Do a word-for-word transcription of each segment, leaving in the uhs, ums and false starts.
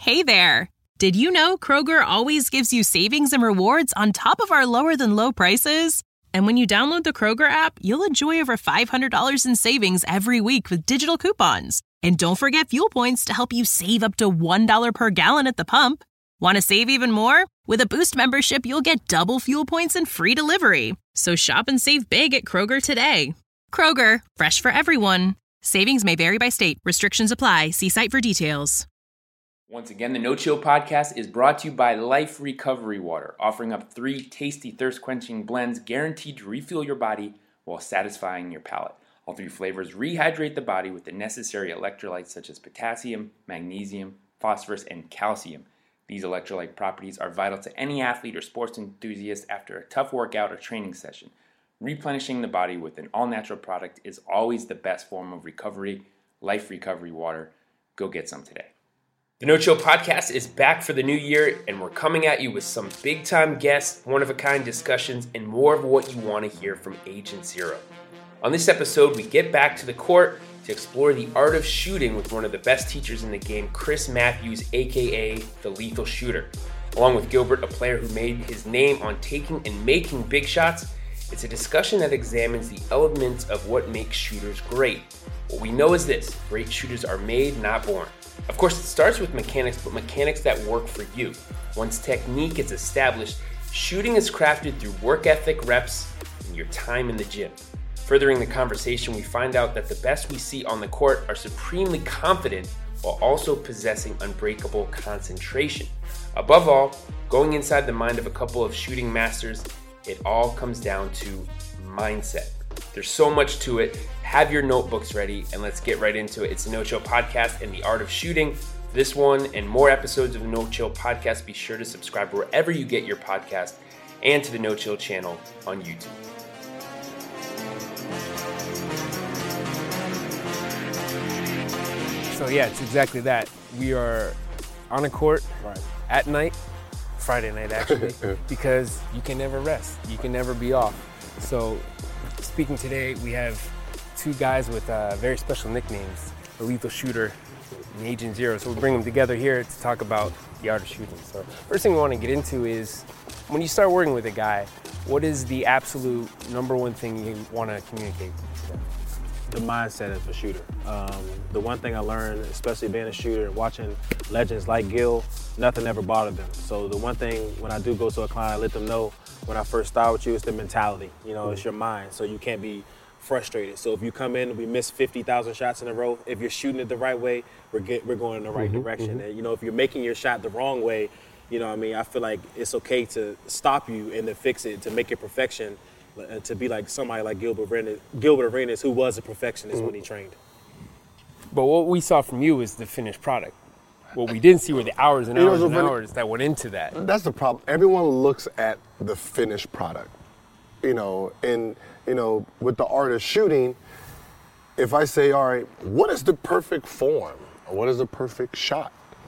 Hey there! Did you know Kroger always gives you savings and rewards on top of our lower-than-low prices? And when you download the Kroger app, you'll enjoy over five hundred dollars in savings every week with digital coupons. And don't forget fuel points to help you save up to one dollar per gallon at the pump. Want to save even more? With a Boost membership, you'll get double fuel points and free delivery. So shop and save big at Kroger today. Kroger, fresh for everyone. Savings may vary by state. Restrictions apply. See site for details. Once again, the No Chill Podcast is brought to you by Life Recovery Water, offering up three tasty thirst-quenching blends guaranteed to refuel your body while satisfying your palate. All three flavors rehydrate the body with the necessary electrolytes such as potassium, magnesium, phosphorus, and calcium. These electrolyte properties are vital to any athlete or sports enthusiast after a tough workout or training session. Replenishing the body with an all-natural product is always the best form of recovery. Life Recovery Water. Go get some today. The No Chill Podcast is back for the new year, and we're coming at you with some big-time guests, one-of-a-kind discussions, and more of what you want to hear from Agent Zero. On this episode, we get back to the court to explore the art of shooting with one of the best teachers in the game, Chris Matthews, aka The Lethal Shooter. Along with Gilbert, a player who made his name on taking and making big shots, it's a discussion that examines the elements of what makes shooters great. What we know is this: great shooters are made, not born. Of course, it starts with mechanics, but mechanics that work for you. Once technique is established, shooting is crafted through work ethic, reps, and your time in the gym. Furthering the conversation, we find out that the best we see on the court are supremely confident while also possessing unbreakable concentration. Above all, going inside the mind of a couple of shooting masters, it all comes down to mindset. There's so much to it. Have your notebooks ready, and let's get right into it. It's the No Chill Podcast and the Art of Shooting. For this one and more episodes of the No Chill Podcast, be sure to subscribe wherever you get your podcast and to the No Chill channel on YouTube. So yeah, it's exactly that. We are on a court right. at night, Friday night actually, because you can never rest. You can never be off. So speaking today, we have two guys with uh, very special nicknames, the Lethal Shooter and Agent Zero. So we bring them together here to talk about the art of shooting. So first thing we want to get into is, when you start working with a guy, what is the absolute number one thing you want to communicate to them? The mindset as a shooter. Um, the one thing I learned, especially being a shooter and watching legends like Gil, nothing ever bothered them. So the one thing when I do go to a client, I let them know when I first start with you, it's the mentality. You know, mm-hmm. It's your mind, so you can't be frustrated. So if you come in, we miss fifty thousand shots in a row. If you're shooting it the right way, we're get, we're going in the right mm-hmm. direction. Mm-hmm. And you know, if you're making your shot the wrong way, you know what I mean, I feel like it's okay to stop you and to fix it, to make it perfection, uh, to be like somebody like Gilbert Arenas, Gilbert Arenas, who was a perfectionist mm-hmm. when he trained. But what we saw from you is the finished product. What we didn't see were the hours and hours and hours that went into that. That's the problem. Everyone looks at the finished product, you know, and, you know, with the art of shooting, if I say, all right, what is the perfect form? Or what is the perfect shot?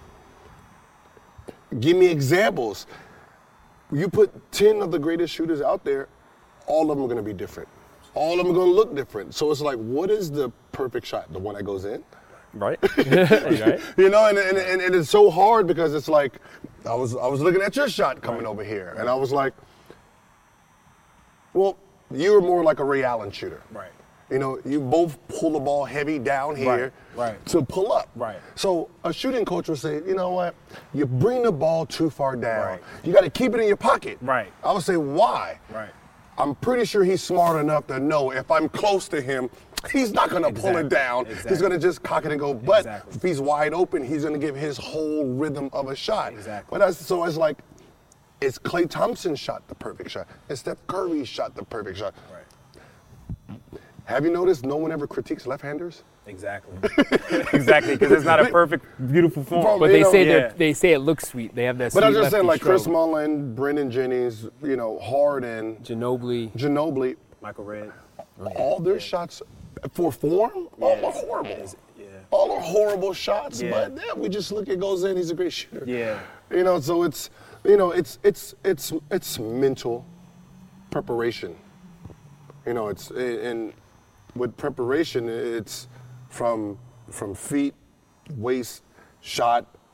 Give me examples. You put ten of the greatest shooters out there, all of them are going to be different. All of them are going to look different. So it's like, what is the perfect shot? The one that goes in? Right. right. You know, and, and, and, and it's so hard because it's like, I was I was looking at your shot coming right. over here, and I was like, well, you were more like a Ray Allen shooter. Right. You know, you both pull the ball heavy down here right. Right. to pull up. Right. So a shooting coach will say, you know what, you bring the ball too far down. Right. You got to keep it in your pocket. Right. I would say, why? Right. I'm pretty sure he's smart enough to know if I'm close to him, he's not going to exactly. pull it down. Exactly. He's going to just cock it and go. But exactly. if he's wide open, he's going to give his whole rhythm of a shot. Exactly. But that's, so it's like, it's Klay Thompson shot the perfect shot. And Steph Curry shot the perfect shot. Right. Have you noticed no one ever critiques left-handers? Exactly. exactly, because it's not a perfect, beautiful form. Bro, but they know, say yeah. they say it looks sweet. They have that. But sweet I'm just saying, like stroke. Chris Mullin, Brendan Jennings, you know, Harden, Ginobili, Ginobili, Michael Redd. all their yeah. shots for form, yeah. all are horrible. Yeah. All are horrible shots, yeah. but yeah, we just look, it goes in, he's a great shooter. Yeah. You know, so it's, you know, it's it's it's it's mental preparation. You know, it's and with preparation, it's from from feet, waist, shot,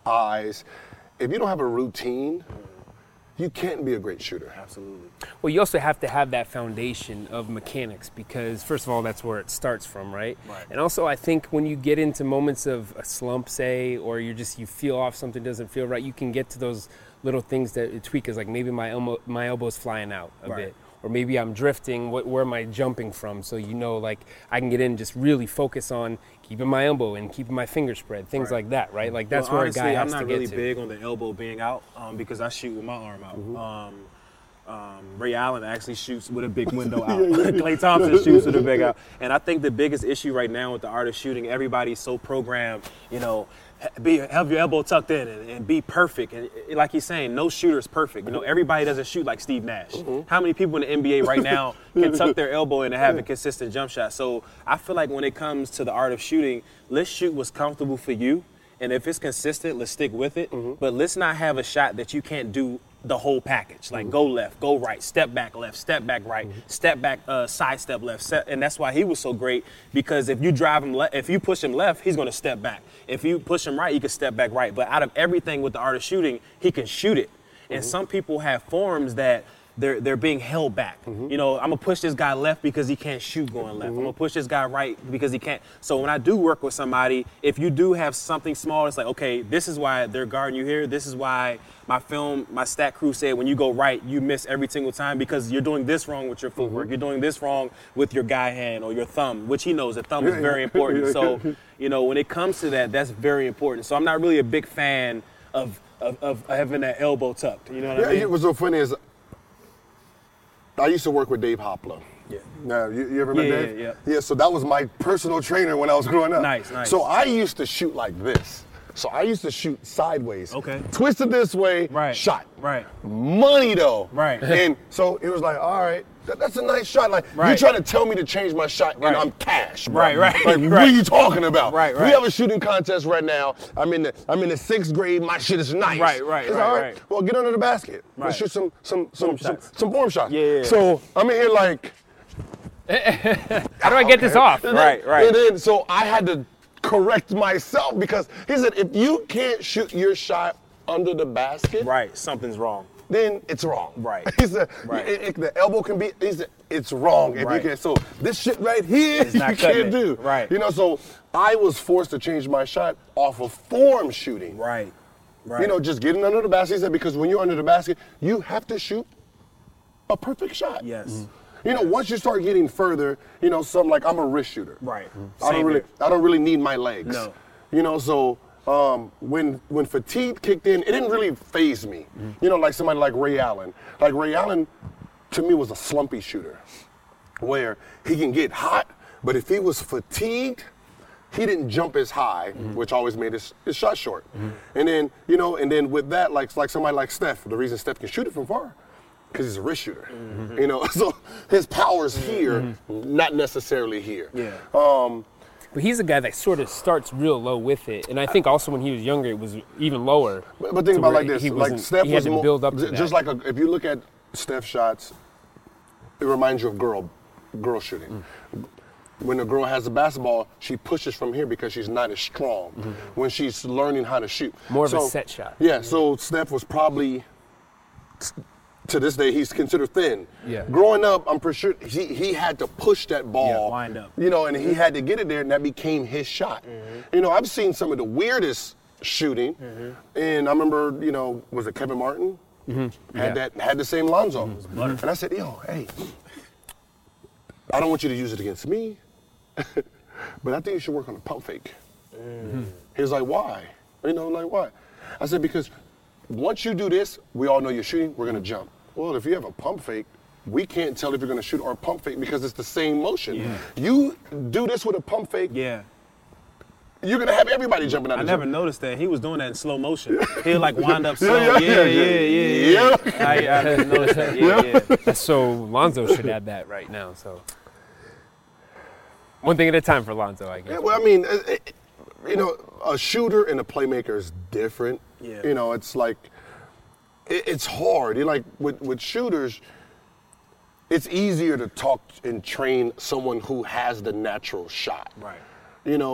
eyes. If you don't have a routine, you can't be a great shooter. Absolutely. Well, you also have to have that foundation of mechanics because, first of all, that's where it starts from, right? Right. And also, I think when you get into moments of a slump, say, or you just you feel off, something doesn't feel right, you can get to those little things that tweak is like maybe my elbow, my elbow's flying out a Right. bit, or maybe I'm drifting. What, where am I jumping from? So you know, like I can get in, just really focus on keeping my elbow and keeping my finger spread, things Right. like that, right? Like that's well, where honestly, a guy has I'm not to really get to. big on the elbow being out um, because I shoot with my arm out. Um, um, Ray Allen actually shoots with a big window out. Klay Thompson shoots with a big out. And I think the biggest issue right now with the art of shooting, everybody's so programmed, you know, be have your elbow tucked in and, and be perfect. And it, like he's saying, no shooter is perfect. You know, everybody doesn't shoot like Steve Nash. Mm-hmm. How many people in the N B A right now can tuck their elbow in and have a consistent jump shot? So I feel like when it comes to the art of shooting, let's shoot what's comfortable for you. And if it's consistent, let's stick with it. Mm-hmm. But let's not have a shot that you can't do the whole package. Like mm-hmm. go left, go right, step back left, step back right, mm-hmm. step back, uh, side step left. Step, and that's why he was so great, because if you drive him left, if you push him left, he's gonna step back. If you push him right, he can step back right. But out of everything with the art of shooting, he can shoot it. Mm-hmm. And some people have forms that they're they're being held back. Mm-hmm. You know, I'm gonna push this guy left because he can't shoot going left. Mm-hmm. I'm gonna push this guy right because he can't. So when I do work with somebody, if you do have something small, it's like, okay, this is why they're guarding you here. This is why my film, my stat crew said when you go right, you miss every single time because you're doing this wrong with your footwork. Mm-hmm. You're doing this wrong with your guy hand or your thumb, which he knows the thumb is very important. So, you know, when it comes to that, that's very important. So I'm not really a big fan of of, of having that elbow tucked. You know what yeah, I mean? It was so funny is I used to work with Dave Hopla. Yeah. Now, you, you ever met yeah, Dave? Yeah, yeah. Yeah, so that was my personal trainer when I was growing up. Nice, nice. So I used to shoot like this. So I used to shoot sideways. Okay. Twisted this way, Right. shot. Right. Money though. Right. And so it was like, all right, that, that's a nice shot. Like, Right. you trying to tell me to change my shot Right. and I'm cash, bro. Right, right, Like, right. what are you talking about? Right, We right. have a shooting contest right now. I'm in the I'm in the sixth grade. My shit is nice. Right, right, It's right, all right. Well, get under the basket. Let's Right. shoot some some some Form some, shots. some form shots. Yeah, yeah, yeah. So I'm in here like, How do I get this off? and Right, then, right. And then so I had to correct myself because he said if you can't shoot your shot under the basket, Right. Something's wrong. then it's wrong. Right. He said Right. it- it- the elbow can be. He said it's wrong if Right. you can't. So this shit right here It's you not can't cutting it. do. Right. You know. So I was forced to change my shot off of form shooting. Right. Right. You know, just getting under the basket. He said because when you're under the basket, you have to shoot a perfect shot. Yes. You know, once you start getting further, you know, something like I'm a wrist shooter. Right. I don't Same really, here. I don't really need my legs. No. You know, so um, when when fatigue kicked in, it didn't really phase me. You know, like somebody like Ray Allen. Like Ray Allen, to me, was a slumpy shooter, where he can get hot, but if he was fatigued, he didn't jump as high, which always made his, his shot short. And then, you know, and then with that, like like somebody like Steph, the reason Steph can shoot it from far, because he's a wrist shooter. You know, so his power's here, not necessarily here. Yeah. Um, But he's a guy that sort of starts real low with it, and I think also when he was younger, it was even lower. But, but think to about it where like this, he like wasn't- Steph he had was to more, build up to j- that. just like a, if you look at Steph shots, it reminds you of girl, girl shooting. When a girl has a basketball, she pushes from here because she's not as strong. When she's learning how to shoot, More of a So- set shot. Yeah, so Steph was probably, to this day, he's considered thin. Yeah. Growing up, I'm pretty sure he, he had to push that ball. Yeah, wind up. You know, and he had to get it there, and that became his shot. You know, I've seen some of the weirdest shooting, and I remember, you know, was it Kevin Martin? Had Yeah. that had the same Lonzo. And I said, yo, hey, I don't want you to use it against me, but I think you should work on a pump fake. He was like, why? You know, like, why? I said, because once you do this, we all know you're shooting, we're gonna jump. Well, if you have a pump fake, we can't tell if you're gonna shoot or a pump fake because it's the same motion. Yeah. You do this with a pump fake, Yeah. you're gonna have everybody jumping out I of never jump. noticed that. He was doing that in slow motion. He'll like wind up Yeah, slow. yeah, Yeah, yeah, yeah, yeah, yeah. yeah. I, I didn't notice that. Yeah, yeah. So Lonzo should have that right now. So one thing at a time for Lonzo, I guess. Yeah, well, I mean, it, it, you know, a shooter and a playmaker is different. Yeah. You know, it's like, it, it's hard. You like with with shooters, it's easier to talk and train someone who has the natural shot. Right. You know,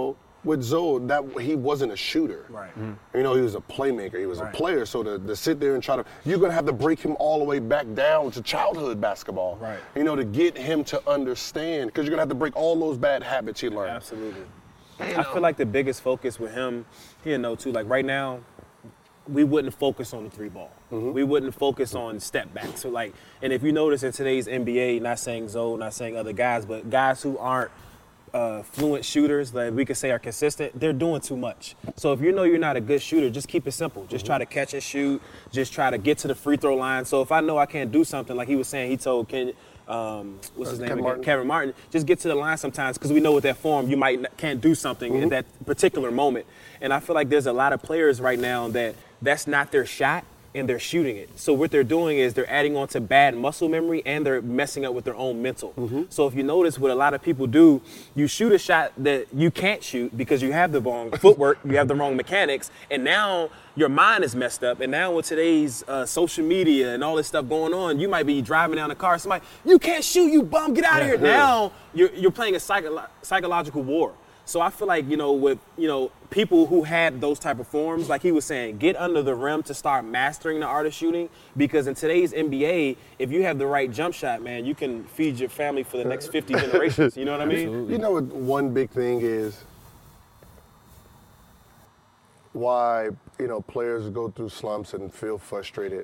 with Zoe, that he wasn't a shooter. Right. You know, he was a playmaker. He was Right. a player. So to, to sit there and try to, you're going to have to break him all the way back down to childhood basketball. Right. You know, to get him to understand, because you're going to have to break all those bad habits he learned. Absolutely. I feel like the biggest focus with him, he'll know too, like right now, we wouldn't focus on the three ball. Mm-hmm. We wouldn't focus on step back. So like, and if you notice in today's N B A, not saying Zoe, not saying other guys, but guys who aren't uh, fluent shooters, like we could say are consistent, they're doing too much. So if you know you're not a good shooter, just keep it simple. Just Mm-hmm. try to catch and shoot. Just try to get to the free throw line. So if I know I can't do something, like he was saying, he told Ken, um, what's his Uh, name Kevin again? Martin. Kevin Martin, just get to the line sometimes because we know with that form you might not, can't do something Mm-hmm. at that particular moment. And I feel like there's a lot of players right now that that's not their shot and they're shooting it. So what they're doing is they're adding on to bad muscle memory and they're messing up with their own mental. Mm-hmm. So if you notice what a lot of people do, you shoot a shot that you can't shoot because you have the wrong footwork, you have the wrong mechanics, and now your mind is messed up. And now with today's uh, social media and all this stuff going on, you might be driving down the car, somebody, you can't shoot, you bum, get out of here. Now you're, you're playing a psycho- psychological war. So I feel like, you know, with, you know, people who had those type of forms, like he was saying, get under the rim to start mastering the art of shooting. Because in today's N B A, if you have the right jump shot, man, you can feed your family for the next fifty generations. You know what I mean? Absolutely. You know what one big thing is? Why, you know, players go through slumps and feel frustrated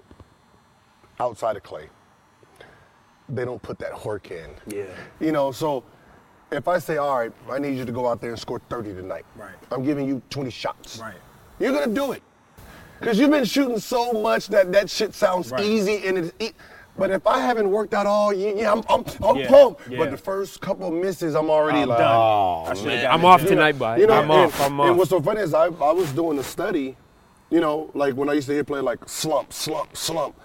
outside of Klay. They don't put that work in. Yeah. You know, so if I say, all right, I need you to go out there and score thirty tonight. Right. I'm giving you twenty shots. Right. You're going to do it. Because you've been shooting so much that that shit sounds Right. easy and it's e- But if I haven't worked out all year, yeah, I'm, I'm, I'm Yeah, pumped. yeah. But the first couple of misses, I'm already I'm like, done. oh, I should've man. got I'm it. off You tonight, bud. You know, I'm and, off. I'm and off. what's so funny is I, I was doing a study, you know, like when I used to hear play like slump, slump, slump.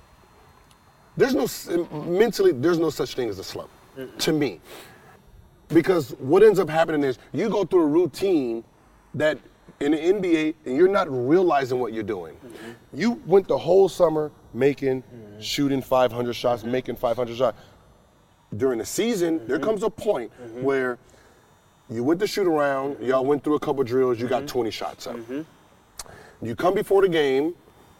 There's no, mentally, there's no such thing as a slump, to me. Because what ends up happening is you go through a routine that in the N B A and you're not realizing what you're doing. Mm-hmm. You went the whole summer making, mm-hmm. shooting five hundred shots, mm-hmm. making five hundred shots. During the season, mm-hmm. there comes a point mm-hmm. where you went to shoot around, mm-hmm. y'all went through a couple drills, you mm-hmm. got twenty shots up. Mm-hmm. You come before the game.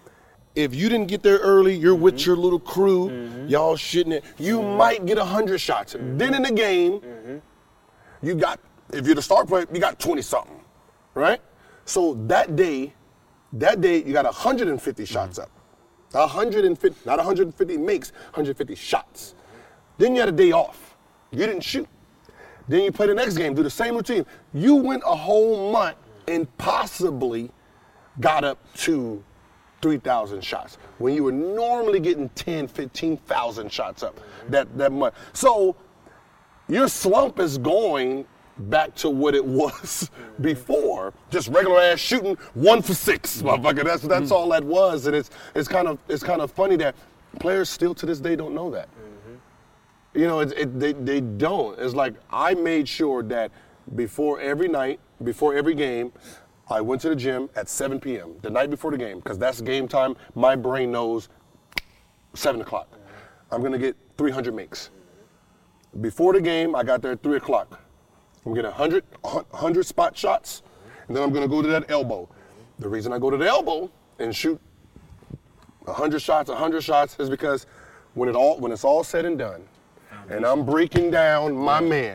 If you didn't get there early, you're mm-hmm. with your little crew, mm-hmm. y'all shitting it, you mm-hmm. might get one hundred shots. Mm-hmm. Then in the game, mm-hmm. you got, if you're the star player, you got twenty something, right? So that day, that day you got one hundred fifty shots up. one hundred fifty, not one hundred fifty makes, one hundred fifty shots. Then you had a day off. You didn't shoot. Then you play the next game, do the same routine. You went a whole month and possibly got up to three thousand shots when you were normally getting ten, fifteen thousand shots up that, that month. So your slump is going back to what it was before, just regular ass shooting one for six, motherfucker. That's that's mm-hmm. all that was, and it's it's kind of it's kind of funny that players still to this day don't know that. Mm-hmm. You know, it, it, they they don't. It's like I made sure that before every night, before every game, I went to the gym at seven p.m. the night before the game, because that's game time. My brain knows seven o'clock. Mm-hmm. I'm gonna get three hundred makes. Before the game, I got there at three o'clock. I'm gonna get one hundred, one hundred spot shots, and then I'm gonna go to that elbow. The reason I go to the elbow and shoot one hundred shots, one hundred shots is because when it all when it's all said and done, and I'm breaking down my man,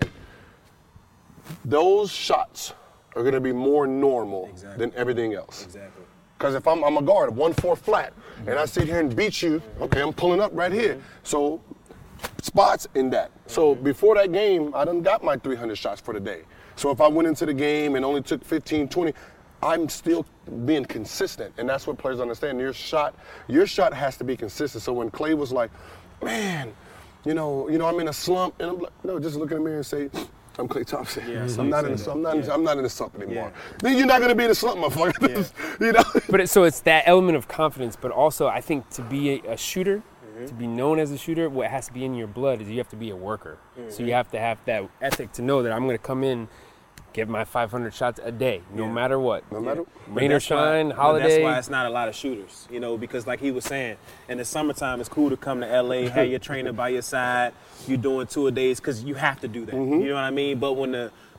those shots are gonna be more normal exactly. than everything else. Exactly. Because if I'm, I'm a guard, one four flat, mm-hmm. and I sit here and beat you, okay, I'm pulling up right here. Mm-hmm. So spots in that. So before that game, I done got my three hundred shots for the day. So if I went into the game and only took fifteen, twenty, I'm still being consistent. And that's what players understand. Your shot, your shot has to be consistent. So when Klay was like, man, you know, you know, I'm in a slump, and I'm like, no, just look in the mirror and say, I'm Klay Thompson. Yeah, I'm, not in a, I'm, not, yeah. I'm not in a slump anymore. Yeah. Then you're not going to be in a slump, motherfucker. Yeah. You know? But it, so it's that element of confidence, but also I think to be a, a shooter, to be known as a shooter, what has to be in your blood is you have to be a worker. Mm-hmm. So you have to have that ethic to know that I'm going to come in, get my five hundred shots a day, no yeah. matter what. No matter yeah. Rain or shine, why, holiday. That's why it's not a lot of shooters, you know, because like he was saying, in the summertime, it's cool to come to L A, have your trainer by your side, you're doing two a days, because you have to do that. Mm-hmm. You know what I mean? But when the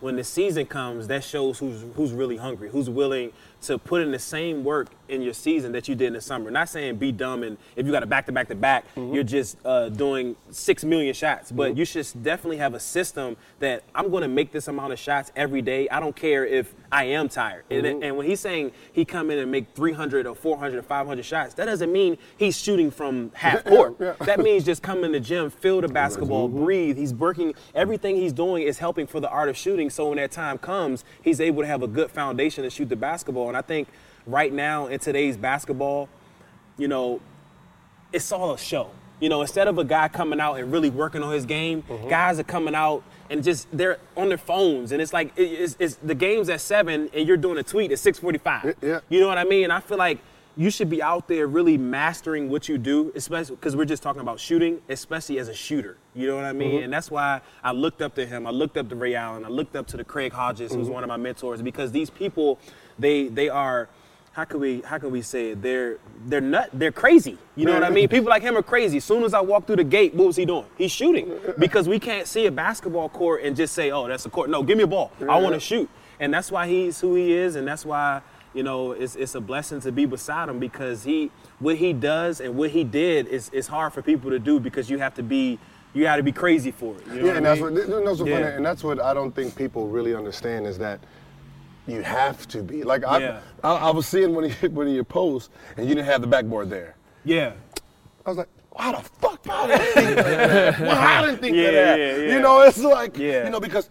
when the season comes, that shows who's who's really hungry, who's willing to put in the same work in your season that you did in the summer. Not saying be dumb and if you got a back to back to back, you're just uh, doing six million shots. But mm-hmm. you should definitely have a system that I'm going to make this amount of shots every day. I don't care if I am tired. Mm-hmm. And, and when he's saying he come in and make three hundred or four hundred or five hundred shots, that doesn't mean he's shooting from half court. Yeah, yeah. That means just come in the gym, feel the basketball, mm-hmm. breathe. He's working. Everything he's doing is helping for the art of shooting. So when that time comes, he's able to have a good foundation to shoot the basketball. And I think right now in today's basketball, you know, it's all a show. You know, instead of a guy coming out and really working on his game, mm-hmm. guys are coming out and just they're on their phones. And it's like it's, it's the game's at seven and you're doing a tweet at six forty-five. Yeah. You know what I mean? And I feel like you should be out there really mastering what you do, especially because we're just talking about shooting, especially as a shooter. You know what I mean? Mm-hmm. And that's why I looked up to him. I looked up to Ray Allen. I looked up to the Craig Hodges, mm-hmm. who's one of my mentors, because these people, they they are, how can we how can we say it? They're they're nut. They're crazy. You know what I mean? People like him are crazy. As soon as I walk through the gate, what was he doing? He's shooting, because we can't see a basketball court and just say, oh, that's a court. No, give me a ball. I want to shoot. And that's why he's who he is, and that's why. You know, it's it's a blessing to be beside him, because he what he does and what he did is is hard for people to do, because you have to be you got to be crazy for it. You know yeah, and I that's mean? what that's what yeah. funny, and that's what I don't think people really understand, is that you have to be like I yeah. I, I was seeing one of your, one of your posts and you didn't have the backboard there. Yeah, I was like, how the fuck I didn't think of that? Well, I didn't think yeah, of that. Yeah, yeah. You know, it's like yeah. you know because.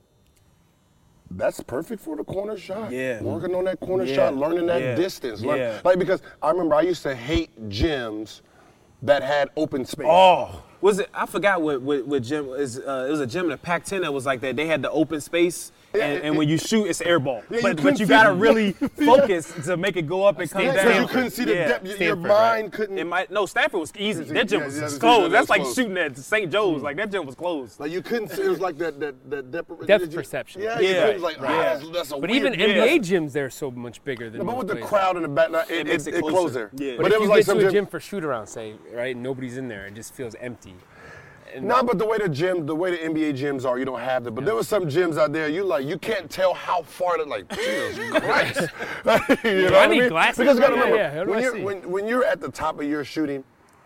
That's perfect for the corner shot. Yeah. Working on that corner yeah. shot, learning that yeah. distance. Learn, yeah. Like, because I remember I used to hate gyms that had open space. Oh. Was it? I forgot what what, what gym is. Uh, it was a gym in the Pac ten that was like that. They had the open space, and, Yeah, and when you shoot, it's air ball. Yeah, but you but you couldn't gotta see- really focus to make it go up and come Yeah, down. 'cause you couldn't see the Yeah. depth. Your, your Stanford, mind right? couldn't. It might no Stanford was easy. Yeah, That gym yeah, was yeah, that- closed. that That's was like closed. shooting at Saint Joe's. Like that gym was closed. Like you couldn't see. It was like that that that depth, Depth perception. Yeah, Yeah. yeah. It was like, Right. ah, that's, that's a But weird even view. N B A gyms, they're so much bigger than But most with the places. crowd in the back, it, It it, makes it, it closed closer. there. Yeah. But, But if it was you like get some to a gym. gym for shoot around, say, right, nobody's in there. It just feels empty. And Nah, but the way the gym, the way the N B A gyms are, you don't have that. But there were some gyms out there, you like, you can't tell how far they're like, Jesus Christ. you know I what need mean? glasses, Because you gotta right? remember, Yeah, yeah. How do when, I you're, see? when, when you're at the top of your shooting,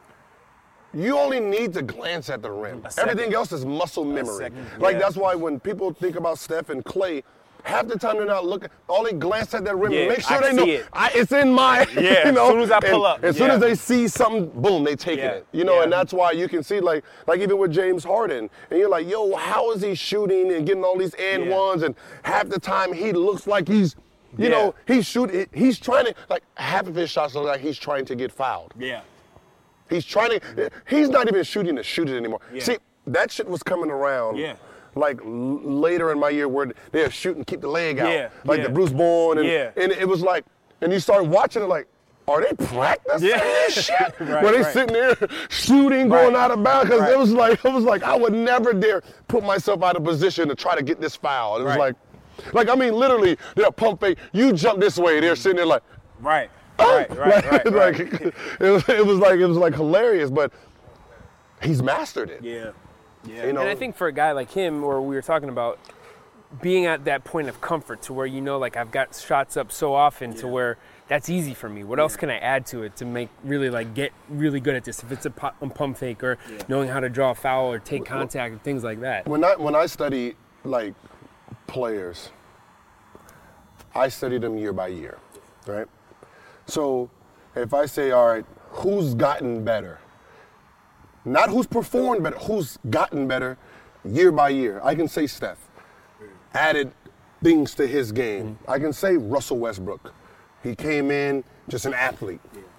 you only need to glance at the rim. Everything else is muscle memory. second, Like yeah. that's why when people think about Steph and Clay, half the time they're not looking. All they glance at that rim Yeah, and make sure I they know see it. I, it's in my. Yeah, you know, as soon as I pull and up, As soon yeah. as they see something, boom, they take Yeah, it. You know, yeah. and that's why you can see like like even with James Harden, and you're like, yo, how is he shooting and getting all these and Yeah. ones, and half the time he looks like he's. You Yeah. know, he's shooting. He's trying to like half of his shots look like he's trying to get fouled. Yeah. He's trying to. He's not even shooting to shoot it anymore. Yeah. See, that shit was coming around. Yeah. Like l- later in my year, where they're shooting, keep the leg out. Yeah, Like yeah. the Bruce Bourne, and, Yeah. and it was like, and you start watching it like, are they practicing Yeah. this shit? Right, Were they right. sitting there shooting, going Right. out of bounds? Because Right. it was like, it was like I would never dare put myself out of position to try to get this foul. It was Right. like, like I mean, literally, they're pump fake. You jump this way, they're sitting there like. Right. Oh, Right. Right. like, Right. like, right. it, was, it was like it was like hilarious, but he's mastered it. Yeah. Yeah. You know, And I think for a guy like him, or we were talking about, being at that point of comfort to where you know, like I've got shots up so often to Yeah. where that's easy for me. What else can I add to it to make really like get really good at this? If it's a pu- a pump fake or Yeah. knowing how to draw a foul or take contact and things like that. when I when I study like players, I study them year by year, right? So if I say, all right, who's gotten better? Not who's performed better, who's gotten better year by year. I can say Steph added things to his game. I can say Russell Westbrook. He came in just an athlete.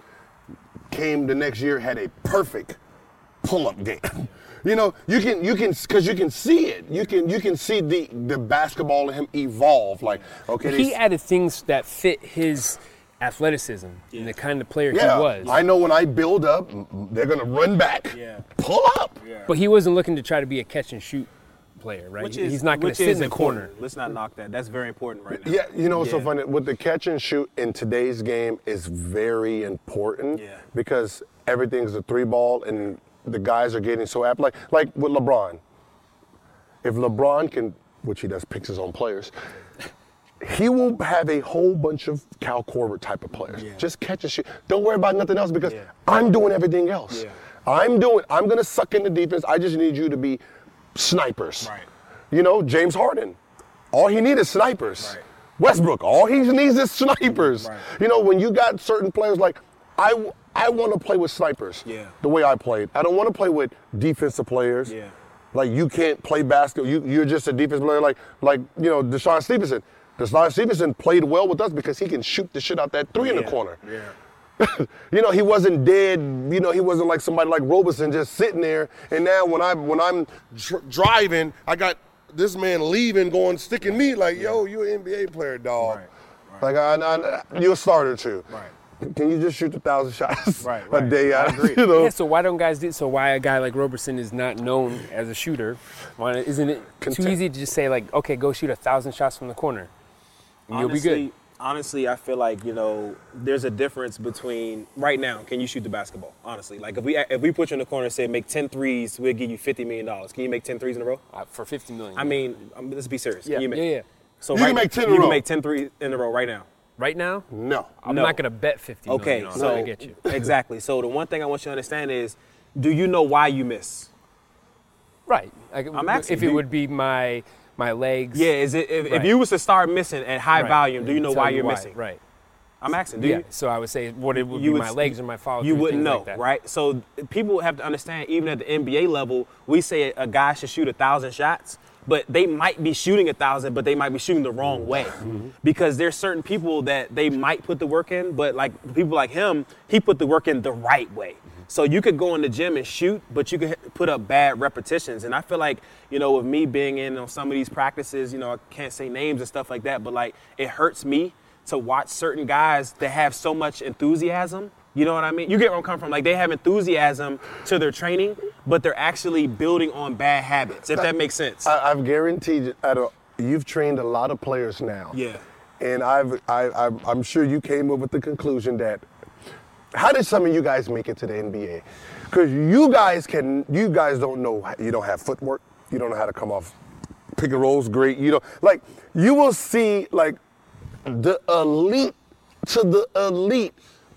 Came the next year, had a perfect pull-up game. You know, you can you can because you can see it. You can you can see the the basketball in him evolve. Like, okay, they- He added things that fit his athleticism and the kind of player yeah, he was. I know when I build up, they're gonna run back, Yeah. pull up. But he wasn't looking to try to be a catch and shoot player, right? Which is, He's not going which to sit is in the important. corner. Let's not knock that. That's very important right now. Yeah, you know what's so Yeah. funny? With the catch and shoot in today's game is very important Yeah. because everything's a three ball and the guys are getting so apt. Like like with LeBron. If LeBron can which he does picks his own players, he will have a whole bunch of Cal Korver type of players. Yeah. Just catch and shoot. Don't worry about nothing else because Yeah. I'm doing everything else. Yeah. I'm doing, I'm going to suck in the defense. I just need you to be snipers. Right. You know, James Harden, all he needs is snipers. Right. Westbrook, all he needs is snipers. Right. You know, when you got certain players like, I, I want to play with snipers Yeah. the way I played. I don't want to play with defensive players. Yeah. Like you can't play basketball. You, you're just a defensive player like, like you know, Deshaun Stevenson. Deshaun Stevenson played well with us because he can shoot the shit out that three in the Yeah. corner. Yeah. You know, he wasn't dead. You know, he wasn't like somebody like Roberson just sitting there. And now when I when I'm dr- driving, I got this man leaving, going sticking me like, yo, you an N B A player, dog. Right, right. Like I, I, you're a starter too. Right. Can you just shoot a thousand shots Right, a right. day I out? agree. You know? Yeah, so why don't guys do? So why a guy like Roberson is not known as a shooter? Why isn't it too Content- easy to just say like, okay, go shoot a thousand shots from the corner, and you'll be Honestly, good? honestly, I feel like, you know, there's a difference between right now, can you shoot the basketball? Honestly. Like if we if we put you in the corner and say make ten threes, we'll give you fifty million dollars. Can you make ten threes in a row? Uh, for fifty million. I mean, um, let's be serious. yeah, Can you make, yeah, yeah. So You right, can make ten in a you row. can make ten threes in a row right now. Right now, No. I'm No. not gonna bet fifty Okay, million on so it. I get you. exactly. So the one thing I want you to understand is, do you know why you miss? Right. Like, I'm asking, if do it you- would be my my legs. Yeah, is it if, if Right. you was to start missing at high right, volume, do you know tell why me you're missing? Right. I'm asking, do Yeah. you? So I would say what it would You be would- my legs or my follow. You wouldn't know, like that. right? So people have to understand, even at the N B A level, we say a guy should shoot a thousand shots, but they might be shooting a thousand, but they might be shooting the wrong way, because there's certain people that they might put the work in, but like people like him, he put the work in the right way. So you could go in the gym and shoot, but you could put up bad repetitions. And I feel like, you know, with me being in on some of these practices, you know, I can't say names and stuff like that, but like it hurts me to watch certain guys that have so much enthusiasm. You know what I mean? You get where I'm coming from. Like they have enthusiasm to their training, but they're actually building on bad habits, if that makes sense. I, I've guaranteed you, at a, you've trained a lot of players now. Yeah. And I've, I, I'm, I'm sure you came up with the conclusion that, how did some of you guys make it to the N B A? Because you guys can, you guys don't know, you don't have footwork, you don't know how to come off pick and rolls great, you know, like you will see like the elite to the elite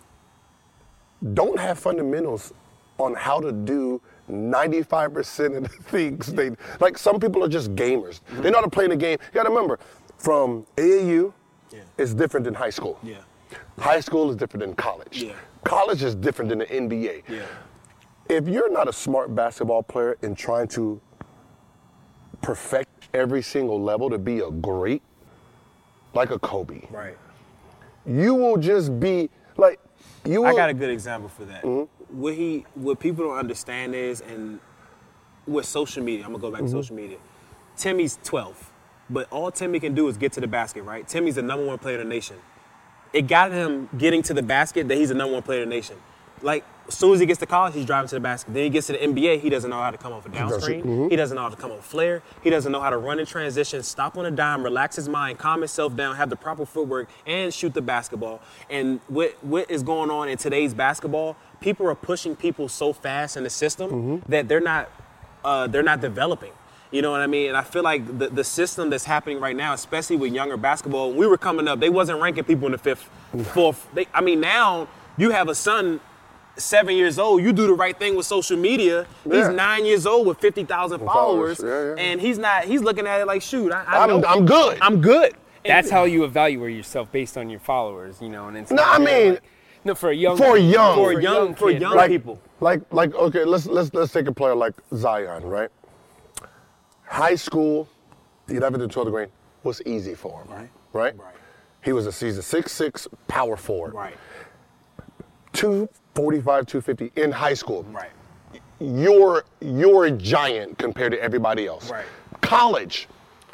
don't have fundamentals on how to do ninety-five percent of the things they, like some people are just gamers. Mm-hmm. They know how to play the game. You gotta remember, from A A U, Yeah. it's different than high school. Yeah. High school is different than college. Yeah. College is different than the N B A. Yeah. If you're not a smart basketball player and trying to perfect every single level to be a great, like a Kobe, Right. you will just be like, you will. I got a good example for that. Mm-hmm. What he, what people don't understand is, and with social media, I'm gonna go back Mm-hmm. to social media. Timmy's twelve, but all Timmy can do is get to the basket, right? Timmy's the number one player in the nation. It got him getting to the basket that he's the number one player in the nation. Like, as soon as he gets to college, he's driving to the basket. Then he gets to the N B A, he doesn't know how to come off a down doesn't, screen. mhm. He doesn't know how to come on flare. He doesn't know how to run in transition, stop on a dime, relax his mind, calm himself down, have the proper footwork, and shoot the basketball. And what, what is going on in today's basketball, people are pushing people so fast in the system Mm-hmm. that they're not, uh, they're not developing. You know what I mean? And I feel like the, the system that's happening right now, especially with younger basketball, when we were coming up, they wasn't ranking people in the fifth, fourth. They, I mean, now you have a son, seven years old, you do the right thing with social media. He's Yeah. nine years old with fifty thousand followers, Followers, yeah, yeah. and he's not, he's looking at it like, shoot, I, I I'm, know, I'm good. I'm good. And That's how you evaluate yourself based on your followers, you know. And it's No, I mean, like, no, for a young, for young, For young- for kid, young right? people. Like, like, okay, let's let's let's take a player like Zion, right? High school, eleventh to twelfth grade was easy for him, Right. Right. Right. He was a season six six power forward, Right, two forty-five, two fifty in high school. right, You're you're a giant compared to everybody else. Right. College,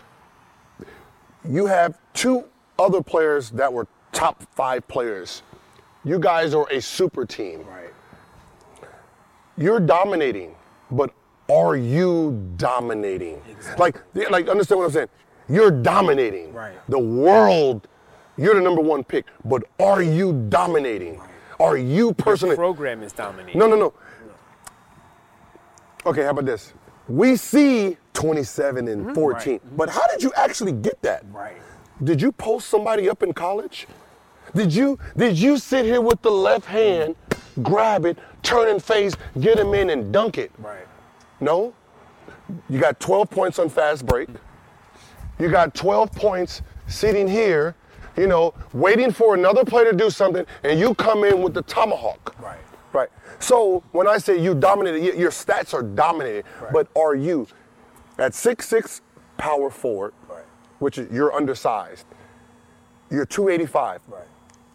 you have two other players that were top five players. You guys are a super team. right. You're dominating, but are you dominating? Exactly. Like, yeah, like understand what I'm saying? You're dominating. Right. The world, you're the number one pick, but are you dominating? Are you The personally? program is dominating. No, no, no. Okay, how about this? we see twenty-seven and Mm-hmm. fourteen, Right. but how did you actually get that? Right. Did you post somebody up in college? Did you did you sit here with the left hand, grab it, turn and face, get him in and dunk it? Right. No. You got twelve points on fast break. You got twelve points sitting here, you know, waiting for another player to do something, and you come in with the tomahawk. Right. Right. So when I say you dominated, y- your stats are dominated, Right. but are you at six six power forward, Right. which is you're undersized. You're two eighty-five. Right.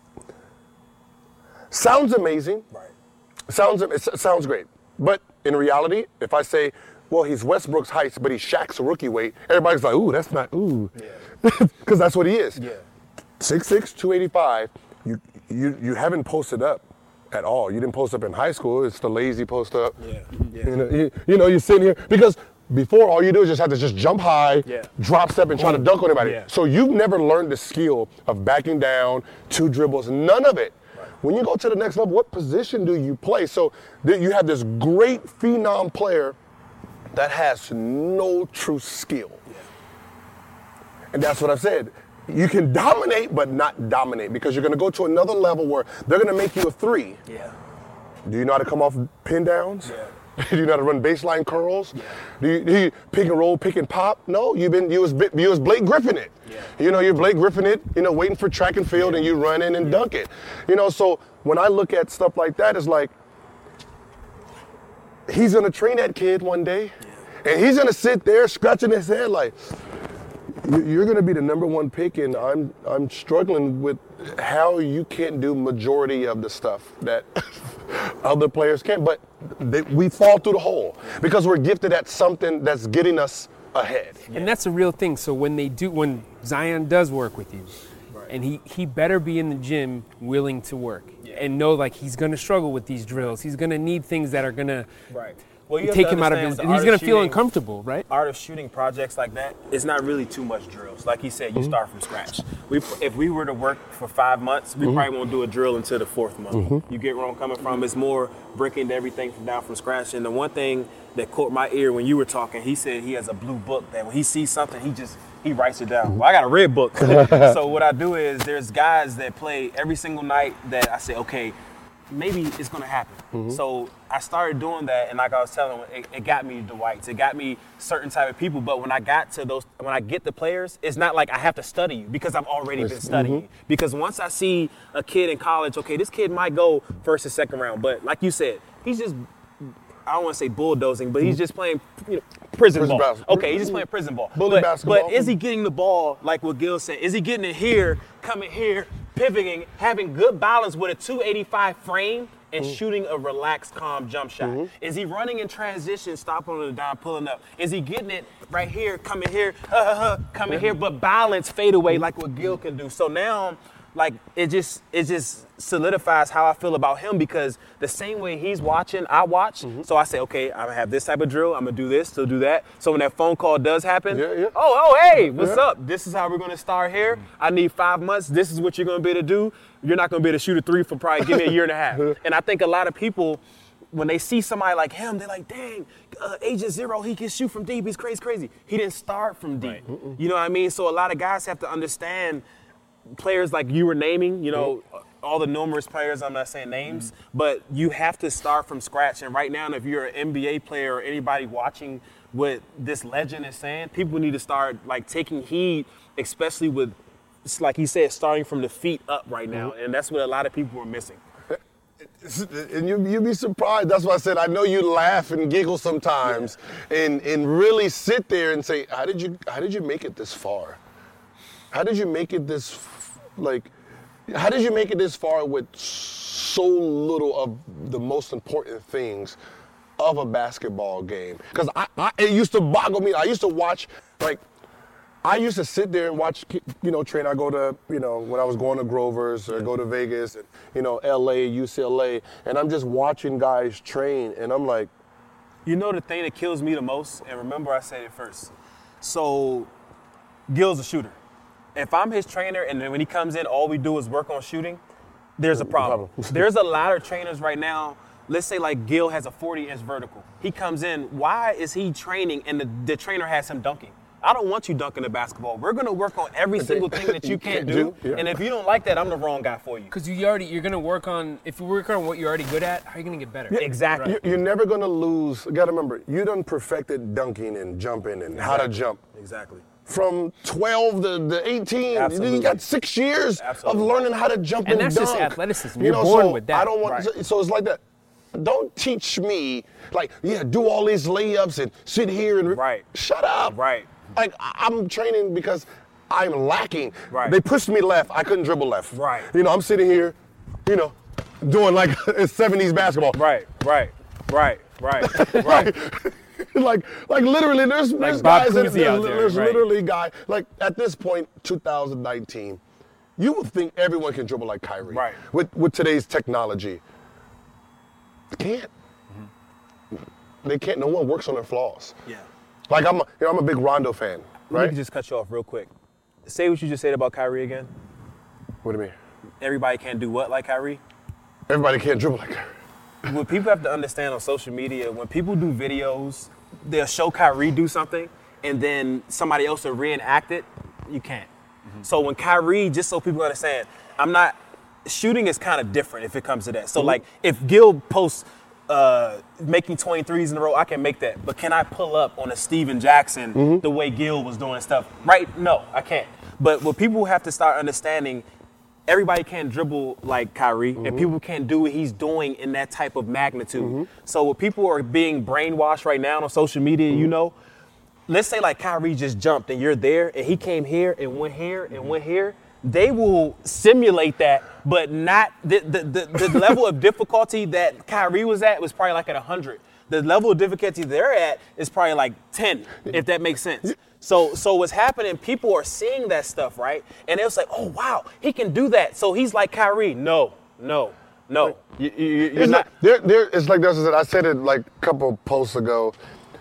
Sounds amazing. Right. Sounds it s- sounds great. But in reality, if I say, well, he's Westbrook's height, but he's Shaq's rookie weight, everybody's like, ooh, that's not ooh. Because that's what he is. Yeah. six six, two eighty-five, you, you you haven't posted up at all. You didn't post up in high school. It's the lazy post up. Yeah. Yeah. You know, you, you know, you're sitting here because before all you do is just have to just jump high, Yeah. drop step, and try to dunk on anybody. Yeah. So you've never learned the skill of backing down, two dribbles, none of it. When you go to the next level, what position do you play? So th- you have this great phenom player that has no true skill. And that's what I've said. You can dominate, but not dominate, because you're going to go to another level where they're going to make you a three. Yeah. Do you know how to come off pin downs? Yeah. Do you know how to run baseline curls? Yeah. Do you, do you pick and roll, pick and pop? No, you've been you was Bi- you was Blake Griffin it. Yeah. You know, you're Blake Griffin it. You know, waiting for track and field, and you run in and dunk it. You know, so when I look at stuff like that, it's like he's gonna train that kid one day, and he's gonna sit there scratching his head like, "You- you're gonna be the number one pick, and I'm I'm struggling with how you can't do majority of the stuff that other players can." But they, we fall through the hole because we're gifted at something that's getting us ahead. And that's a real thing. So when they do, when Zion does work with you, and he, he better be in the gym willing to work and know like he's going to struggle with these drills. He's going to need things that are going to Right. Well, you have take to him out of understand his, the and he's art going of to feel shooting- uncomfortable, right? Art of shooting projects like that, it's not really too much drills. Like he said, you start from scratch. We, if we were to work for five months, we probably won't do a drill until the fourth month. You get where I'm coming from? It's more breaking everything from down from scratch. And the one thing that caught my ear when you were talking, he said he has a blue book that when he sees something, he just he writes it down. Well, I got a red book. So what I do is there's guys that play every single night that I say, okay, maybe it's gonna happen. Mm-hmm. So I started doing that, and like I was telling, it, it got me the whites, it got me certain type of people. But when I got to those, when I get the players, it's not like I have to study you because I've already been studying. Mm-hmm. Because once I see a kid in college, okay, this kid might go first or second round, but like you said, he's just, I don't want to say bulldozing, but he's just playing, you know, prison, Prison ball. basketball. Okay, he's just playing prison ball. Bully but, basketball. but is he getting the ball like what Gil said? Is he getting it here, coming here, pivoting, having good balance with a two eighty-five frame and shooting a relaxed, calm jump shot? Is he running in transition, stopping on the dime, pulling up? Is he getting it right here, coming here, uh, uh, coming here, but balance, fade away like what Gil can do? So now, like, it just it just solidifies how I feel about him, because the same way he's watching, I watch. So I say, okay, I'm gonna have this type of drill. I'm gonna do this, to do that. So when that phone call does happen, Yeah, yeah. oh, oh, hey, what's Yeah. up? This is how we're gonna start here. I need five months. This is what you're gonna be able to do. You're not gonna be able to shoot a three for probably give me a year and a half. And I think a lot of people, when they see somebody like him, they're like, dang, uh, Agent Zero, he can shoot from deep. He's crazy, crazy. He didn't start from deep. You know what I mean? So a lot of guys have to understand players like you were naming, you know, all the numerous players, I'm not saying names, but you have to start from scratch. And right now, if you're an N B A player or anybody watching what this legend is saying, people need to start like taking heed, especially with, it's like he said, starting from the feet up right now. And that's what a lot of people are missing. And you you'd be surprised. That's why I said I know you laugh and giggle sometimes, and and really sit there and say, how did you how did you make it this far? How did you make it this f- like? How did you make it this far with so little of the most important things of a basketball game? Because I, I it used to boggle me. I used to watch like. I used to sit there and watch, you know, train. I go to, you know, when I was going to Grover's or go to Vegas, and, you know, L A, U C L A, and I'm just watching guys train, and I'm like, You know the thing that kills me the most, and remember I said it first. So Gil's a shooter. If I'm his trainer and then when he comes in, all we do is work on shooting, there's a problem. There's a lot of trainers right now let's say like Gil has a forty inch vertical. He comes in, why is he training and the, the trainer has him dunking? I don't want you dunking the basketball. We're gonna work on every single thing that you, you can't, can't do. do. Yeah. And if you don't like that, I'm the wrong guy for you. Because you already, you're gonna work on, if you work on what you're already good at, how are you gonna get better? Yeah, exactly. Right. You're never gonna lose. You gotta remember, you done perfected dunking and jumping and exactly. how to jump. Exactly. From twelve to, to eighteen, Absolutely. You got six years Absolutely. of learning how to jump and, and that's dunk. just athleticism. You You're know, born so with that. I don't want. Right. So, so it's like that. Don't teach me like, yeah, do all these layups and sit here and right. Shut up. Right. Like I'm training because I'm lacking. Right. They pushed me left. I couldn't dribble left. Right. You know, I'm sitting here, you know, doing like it's seventies basketball. Right. Right. Right. Right. Right. like, like literally, there's, like there's Bob guys. That, Cousy there's out there, there's right. literally guy like at this point, two thousand nineteen. You would think everyone can dribble like Kyrie. Right. With with today's technology, they can't. Mm-hmm. They can't. No one works on their flaws. Yeah. Like I'm, a, you know, I'm a big Rondo fan. Right. Let me just cut you off real quick. Say what you just said about Kyrie again. What do you mean? Everybody can't do what like Kyrie? Everybody can't dribble like Kyrie. What people have to understand on social media, when people do videos, they'll show Kyrie do something, and then somebody else will reenact it. You can't. Mm-hmm. So when Kyrie, just so people understand, I'm not, shooting is kind of different if it comes to that. So mm-hmm. like if Gil posts uh, making twenty-threes in a row, I can make that. But can I pull up on a Steven Jackson mm-hmm. the way Gil was doing stuff? Right? No, I can't. But what people have to start understanding, everybody can't dribble like Kyrie, mm-hmm. and people can't do what he's doing in that type of magnitude. Mm-hmm. So what people are being brainwashed right now on social media, mm-hmm. you know, let's say like Kyrie just jumped and you're there and he came here and went here and went here, they will simulate that, but not the the, the, the level of difficulty that Kyrie was at was probably like at one hundred. The level of difficulty they're at is probably like ten, if that makes sense. So so what's happening, people are seeing that stuff, right? And it's like, oh, wow, he can do that. So he's like Kyrie. No, no, no. You, you, you're it's not. Like, there, there, it's like this. I said it like a couple posts ago.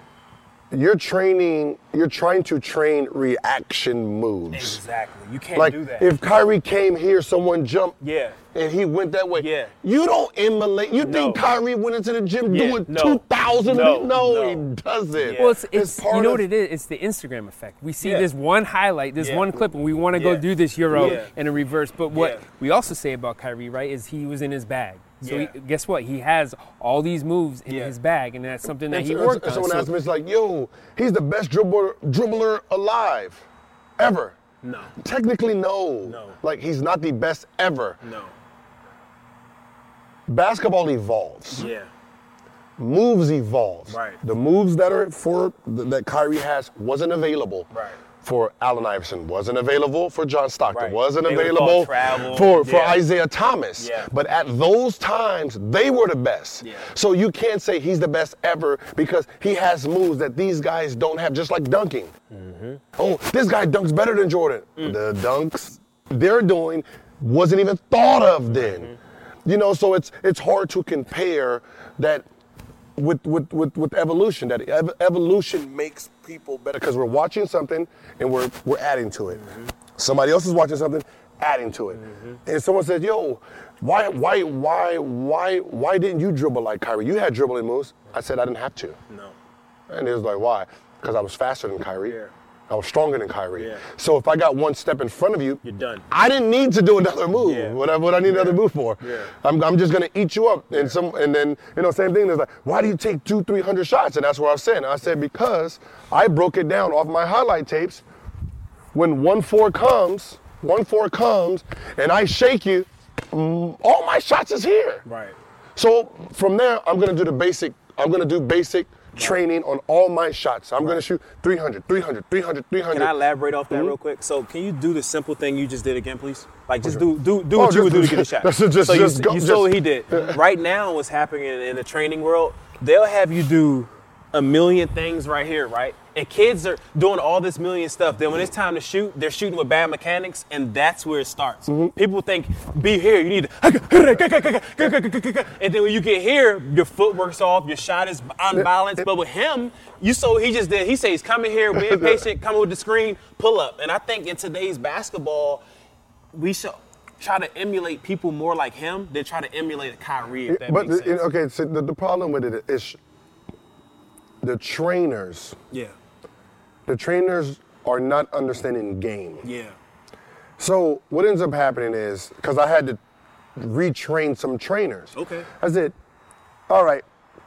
You're training, you're trying to train reaction moves. Exactly. You can't like, do that. If Kyrie came here, someone jumped yeah. and he went that way. Yeah. You don't emulate. You no. think Kyrie went into the gym yeah. doing no. two thousand? No. No, no, he doesn't. Yeah. Well, it's, it's, it's part you know of, what it is? It's the Instagram effect. We see yeah. this one highlight, this yeah. one clip, and we want to yeah. go do this Euro yeah. in a reverse. But what yeah. we also say about Kyrie, right, is he was in his bag. So yeah. he, guess what? He has all these moves in yeah. his bag, and that's something that and he so, worked and on. Someone so, asked me, it's like, yo, he's the best dribbler, dribbler alive, ever. No. Technically, no. No. Like, he's not the best ever. No. Basketball evolves. Yeah. Moves evolve. Right. The moves that are for that Kyrie has wasn't available. Right. For Allen Iverson, wasn't available for John Stockton, Right. wasn't They were available called travel. for, for Yeah. Isaiah Thomas. Yeah. But at those times, they were the best. Yeah. So you can't say he's the best ever because he has moves that these guys don't have, just like dunking. Mm-hmm. Oh, this guy dunks better than Jordan. Mm. The dunks they're doing wasn't even thought of then. Mm-hmm. You know, so it's it's hard to compare that with with with, with evolution. That ev- evolution makes people better because we're watching something and we're we're adding to it. Mm-hmm. Somebody else is watching something, adding to it. Mm-hmm. And someone says, "Yo, why why why why why didn't you dribble like Kyrie? You had dribbling moves." I said I didn't have to. No. And it was like, why? Because I was faster than Kyrie. Yeah. I was stronger than Kyrie. Yeah. So if I got one step in front of you, You're done. I didn't need to do another move. Yeah. What, I, what I need another move for? Yeah. I'm, I'm just gonna eat you up. And some, and then you know, same thing. There's like, why do you take two, three hundred shots? And that's what I was saying. I said because I broke it down off my highlight tapes. When one four comes, one four comes, and I shake you, mm, all my shots is here. Right. So from there, I'm gonna do the basic. I'm gonna do basic training on all my shots. I'm Right. gonna shoot three hundred, three hundred, three hundred, three hundred. Can I elaborate off that Mhm. real quick? So can you do the simple thing you just did again, please? Like just do do do Oh, what you would do to just- get a shot. just- just- so you, just go- you just- saw what he did. Right now what's happening in, in the training world, they'll have you do a million things right here, right? And kids are doing all this million stuff. Then when it's time to shoot, they're shooting with bad mechanics, and that's where it starts. Mm-hmm. People think, be here, you need to, and then when you get here, your footwork's off, your shot is unbalanced. But with him, you saw what he just did. He says he's coming here, being patient, coming with the screen, pull up. And I think in today's basketball, we show try to emulate people more like him than try to emulate a Kyrie, if that but makes the, sense. okay, so the, the problem with it is the trainers. Yeah. The trainers are not understanding the game. Yeah. So what ends up happening is, because I had to retrain some trainers. Okay. I said, all right,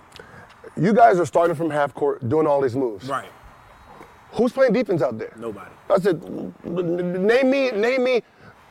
you guys are starting from half court, doing all these moves. Right. Who's playing defense out there? Nobody. I said, name me, name me,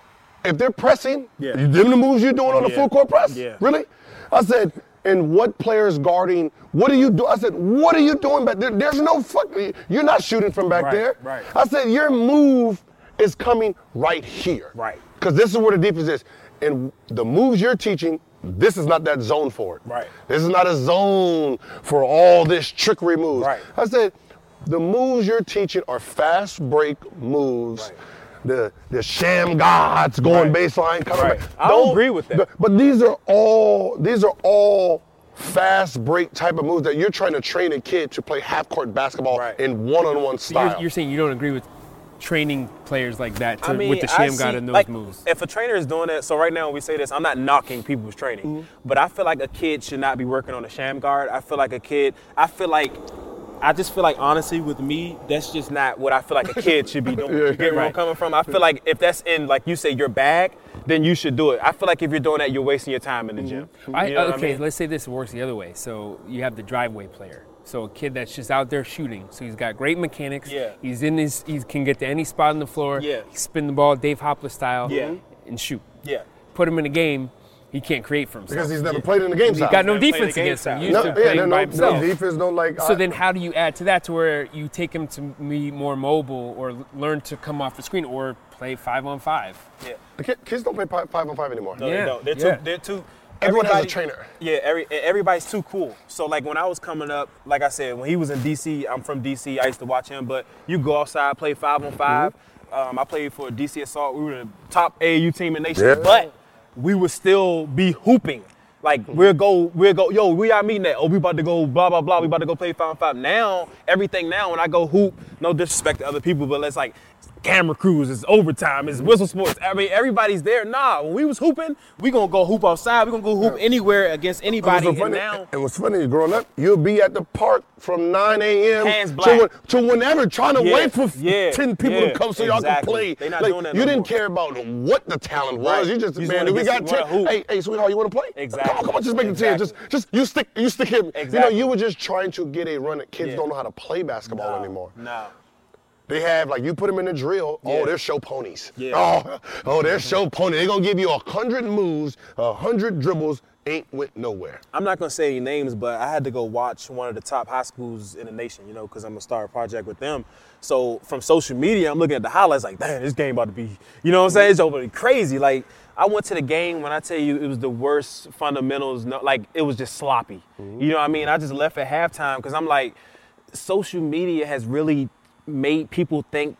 if they're pressing, Yeah. you them the moves you're doing on the Yeah. full court press? Yeah. Really? I said, and what players guarding, what are you doing? I said, what are you doing back there? There's no fuck, you're not shooting from back Right, there. right. I said, your move is coming right here. Right. Because this is where the defense is. And the moves you're teaching, this is not that zone for it. Right. This is not a zone for all this trickery moves. Right. I said, the moves you're teaching are fast break moves. Right. The the sham gods going Right. baseline coming Right. back. I don't Don't- agree with that. the- but these are all these are all fast break type of moves that you're trying to train a kid to play half court basketball Right. in one-on-one style. You're, you're saying you don't agree with training players like that to, I mean, with the I sham god see- and those like, moves. If a trainer is doing that, so right now when we say this, I'm not knocking people's training, Mm-hmm. but I feel like a kid should not be working on a sham guard. I feel like a kid, I feel like, I just feel like honestly with me, that's just not what I feel like a kid should be doing. You get where I'm coming from? I feel like if that's in, like you say, your bag, then you should do it. I feel like if you're doing that, you're wasting your time in the gym. I, You know what I okay, mean? let's say this works the other way. So you have the driveway player. So a kid that's just out there shooting. So he's got great mechanics. Yeah. He's in his. He can get to any spot on the floor. Yeah. He spin the ball, Dave Hoppler style. Yeah. And shoot. Yeah. Put him in a game, he can't create for himself. because he's never played in the game He's style. got no Never played defense the game against him. style. Used no, to yeah, playing no, by no, himself. no defense, no like. So I- then how do you add to that to where you take him to be more mobile or learn to come off the screen or play five on five? Yeah. the kid, kids don't play pi- five on five anymore. No, Yeah, they don't. They're yeah. too. They're too. Everyone has a everybody- trainer. Yeah, every everybody's too cool. So like when I was coming up, like I said, when he was in D C, I'm from D C. I used to watch him. But you go outside, play five on five. Um, I played for D C Assault. We were the top A A U team in the nation. Yeah. But we would still be hooping. Like we'll go, we'll go. Yo, we are meeting that. Oh, we about to go. Blah blah blah. We about to go play five on five. Now everything now when I go hoop, no disrespect to other people, but it's like camera crews, it's overtime, it's whistle sports. I mean, everybody's there. Nah, when we was hooping, we gonna go hoop outside. We gonna go hoop anywhere against anybody. So And funny, now, and what's funny is growing up, you'll be at the park from nine a.m. Hands to, black. when- to whenever, trying to Yeah, wait for yeah, ten people yeah, to come so y'all can exactly. play. They not like, doing that you no didn't more. care about what the talent was. Right. You just, You just man, wanna we get got some- wanna ten. hoop. Hey, hey, sweetheart, you want to play? Exactly. Come on, come on, just make the team. Just, Exactly. just, you stick, you stick him. You know, Exactly. you were just trying to get a run. Kids Yeah. don't know how to play basketball no, anymore. No. They have, like, you put them in the drill, Yeah. oh, they're show ponies. Yeah. Oh, oh, they're show ponies. They're going to give you a hundred moves, a hundred dribbles, ain't went nowhere. I'm not gonna say any names, but I had to go watch one of the top high schools in the nation, you know, because I'm gonna start a project with them. So from social media, I'm looking at the highlights like, damn, this game about to be, you know what I'm saying? It's over crazy. Like, I went to the game when I tell you it was the worst fundamentals, no, like it was just sloppy. You know what I mean? I just left at halftime because I'm like, social media has really made people think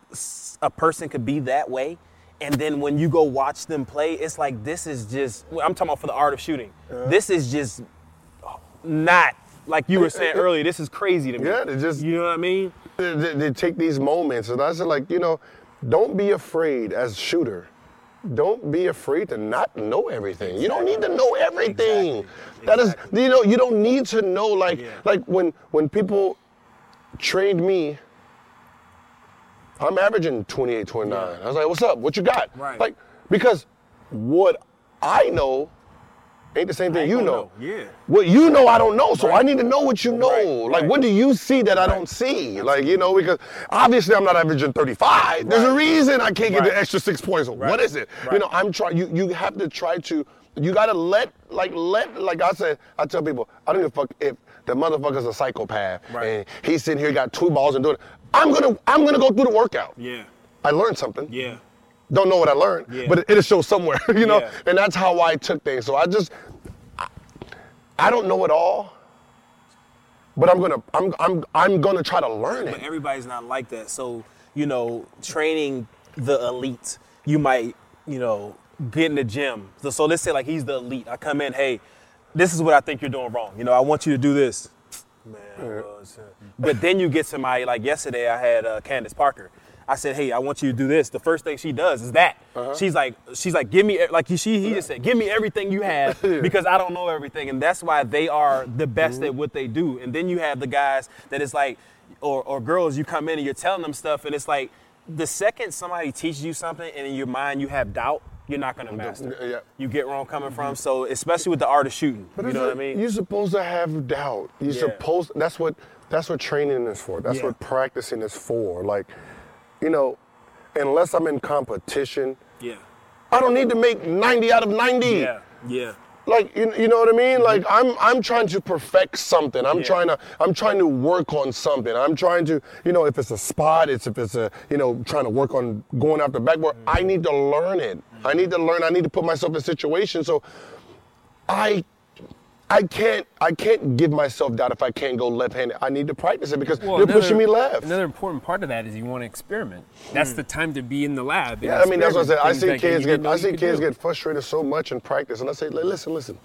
s- a person could be that way. And then when you go watch them play, it's like, this is just, I'm talking about for the art of shooting. This is just not, like you were saying earlier, this is crazy to me. Yeah, they just- You know what I mean? They, they- they take these moments, and I said, like, you know, don't be afraid as a shooter. Don't be afraid to not know everything. You don't need to know everything. Exactly. That is, Exactly. you know, you don't need to know, like, Yeah. like when when people trained me, I'm averaging twenty-eight, twenty-nine. I was like, what's up? What you got? Right. Like, because what I know ain't the same thing ain't you gonna know. know. Yeah. What you know, I don't know. So I need to know what you know. Right, Like, right. what do you see that I don't see? Like, you know, because obviously I'm not averaging thirty-five. There's a reason I can't get Right. the extra six points. What is it? You Right. know, I'm trying. You you have to try to. You gotta let like let like I said. I tell people I don't give a fuck if the motherfucker's a psychopath Right. and he's sitting here got two balls and doing it. I'm gonna I'm gonna go through the workout. Yeah. I learned something. Yeah. Don't know what I learned, Yeah. but it, it'll show somewhere, you know. Yeah. And that's how I took things. So I just, I, I don't know it all, but I'm gonna, I'm, I'm, I'm gonna try to learn But it. everybody's not like that. So, you know, training the elite, you might, you know, get in the gym. So, so let's say like he's the elite. I come in, hey, this is what I think you're doing wrong. You know, I want you to do this. Man, well, it's, uh, but then you get somebody like yesterday. I had uh, Candace Parker. I said, hey, I want you to do this. The first thing she does is that. Uh-huh. She's like, she's like, give me, like she, he just said, give me everything you have because I don't know everything. And that's why they are the best mm-hmm. at what they do. And then you have the guys that it's like, or, or girls, you come in and you're telling them stuff and it's like, the second somebody teaches you something and in your mind you have doubt, you're not going to master. Yeah. You get where I'm coming from. So especially with the art of shooting, but you know what I mean? You're supposed to have doubt. You're yeah. supposed, that's what, that's what training is for. That's yeah. what practicing is for. Like, you know, unless I'm in competition, yeah, I don't need to make ninety out of ninety. Yeah, yeah. Like, you, you know what I mean? Mm-hmm. Like, I'm I'm trying to perfect something. I'm yeah. trying to I'm trying to work on something. I'm trying to, you know, if it's a spot, it's if it's a, you know, trying to work on going after backboard. Mm-hmm. I need to learn it. Mm-hmm. I need to learn. I need to put myself in situations. So, I. I can't I can't give myself doubt if I can't go left-handed. I need to practice it because well, you're another, pushing me left. Another important part of that is you want to experiment. That's mm. the time to be in the lab. Yeah, I mean that's what I said. I see kids get I see kids get frustrated so much in practice, and I say, listen, listen,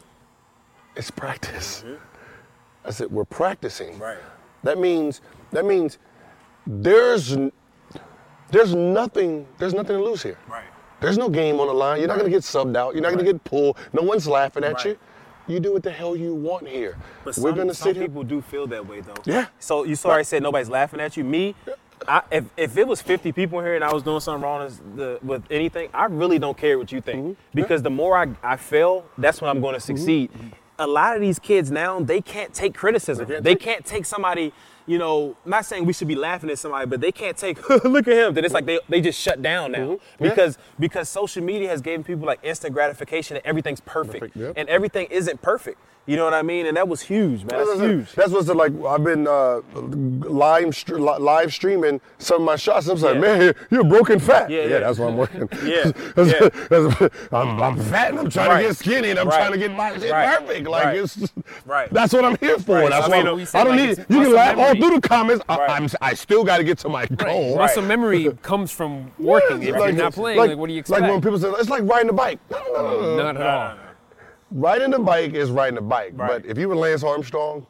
it's practice. Mm-hmm. I said we're practicing. Right. That means that means there's there's nothing there's nothing to lose here. Right. There's no game on the line. You're not gonna get subbed out. You're not right. gonna get pulled. No one's laughing at right. you. You do what the hell you want here. But We're some, gonna some sit people here. do feel that way though. Yeah. So you saw I said nobody's laughing at you. Me, I, if if it was fifty people here and I was doing something wrong as the, with anything, I really don't care what you think mm-hmm. because yeah. the more I, I fail, that's when I'm going to succeed. Mm-hmm. A lot of these kids now, they can't take criticism. They can't, they take, can't take somebody. You know, not saying we should be laughing at somebody, but they can't take, look at him. Then it's like they, they just shut down now mm-hmm. yeah. because because social media has given people like instant gratification and everything's perfect. perfect yep. And everything isn't perfect. You know what I mean? And that was huge, man. That's, that's huge. That's what's like, I've been uh, live, live streaming some of my shots. I'm yeah. like, man, you're broken fat. Yeah, yeah. yeah that's why I'm working. yeah. that's, yeah. That's, I'm, I'm fat and I'm trying right. to get skinny and I'm right. trying to get my shit right. perfect. Like, right. it's, right. that's what I'm here for. Right. That's I why mean, I don't like need it. You can laugh memory. all through the comments. Right. I, I'm, I still got to get to my goal. Right. Muscle memory comes from working. Yeah, if like, you're not playing, like, like, what do you expect? Like when people say, it's like riding a bike. No, no, no, no. Not at all. Riding a bike is riding a bike, right. but if you were Lance Armstrong,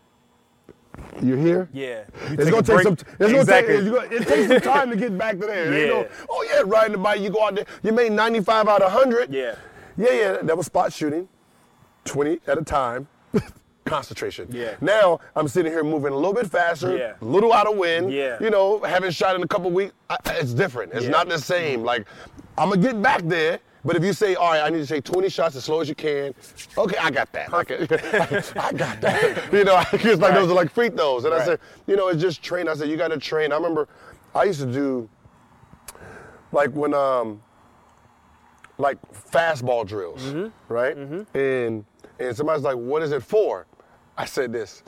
you're here. Yeah, you it's gonna take some. It's exactly. gonna take. Gonna, it takes some time to get back to there. Yeah. You know, oh yeah, riding the bike. You go out there. You made ninety-five out of one hundred. Yeah. Yeah, yeah. That was spot shooting, twenty at a time. Concentration. Yeah. Now I'm sitting here moving a little bit faster, yeah. a little out of wind. Yeah. You know, haven't shot in a couple weeks. I, it's different. It's yeah. not the same. Like I'm gonna get back there. But if you say, all right, I need to take twenty shots as slow as you can, okay, I got that. I, can, I got that. You know, it's like right. those are like free throws. And right. I said, you know, it's just train. I said, you got to train. I remember I used to do, like when, um, like fastball drills, mm-hmm. right? Mm-hmm. And and somebody's like, what is it for? I said this,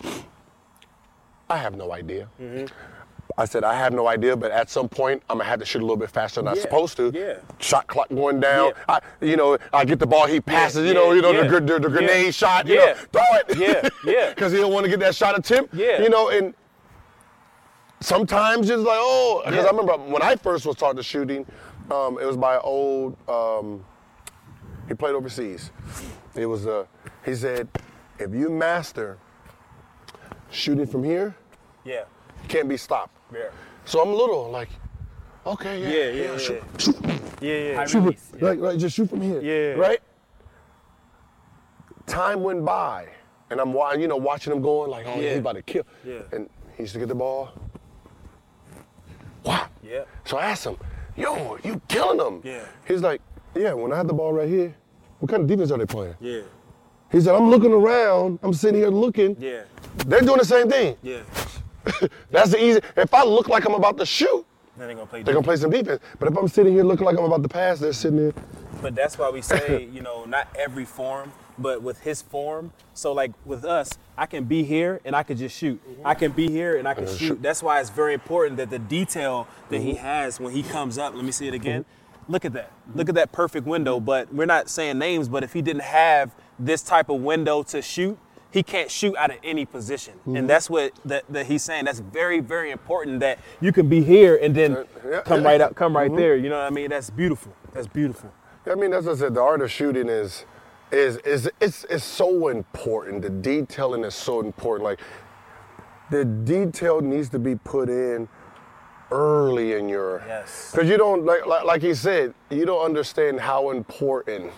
I have no idea. Mm-hmm. I said, I have no idea, but at some point, I'm going to have to shoot a little bit faster than yeah. I'm supposed to. Yeah. Shot clock going down. Yeah. I, you know, I get the ball, he passes, yeah. you know, you know yeah. the, the, the grenade yeah. shot, you yeah. know, throw it. Yeah, yeah. Because he don't want to get that shot attempt. Yeah. You know, and sometimes it's like, oh, because yeah. I remember when I first was taught to shooting, um, it was by an old, um, he played overseas. It was, uh, he said, if you master shooting from here, yeah, can't be stopped. Yeah. So I'm a little like, okay, yeah, yeah, yeah, yeah, yeah. shoot, shoot, yeah, yeah, shoot, release, yeah. Like, like just shoot from here, yeah, right? Time went by, and I'm, you know, watching him going like, oh, yeah. he's about to kill, yeah. and he used to get the ball. Wow. Yeah. So I asked him, yo, you killing him? Yeah. He's like, yeah. When I had the ball right here, what kind of defense are they playing? Yeah. He said, I'm looking around. I'm sitting here looking. Yeah. They're doing the same thing. Yeah. That's the easy. If I look like I'm about to shoot, then they're gonna play. They're gonna play some defense. But if I'm sitting here looking like I'm about to pass, they're sitting there. But that's why we say, you know, not every form, but with his form. So like with us, I can be here and I can just shoot. Mm-hmm. I can be here and I can shoot. shoot. That's why it's very important that the detail that mm-hmm. he has when he comes up. Let me see it again. Mm-hmm. Look at that. Look at that perfect window. But we're not saying names. But if he didn't have this type of window to shoot, he can't shoot out of any position. Mm-hmm. And that's what that, that he's saying. That's very, very important that you can be here and then yeah, come yeah. right up, come right mm-hmm. there. You know what I mean? That's beautiful. That's beautiful. I mean, that's what I said. The art of shooting is, is, is it's, it's so important. The detailing is so important. Like, the detail needs to be put in early in your, Yes. because you don't, like, like like he said, you don't understand how important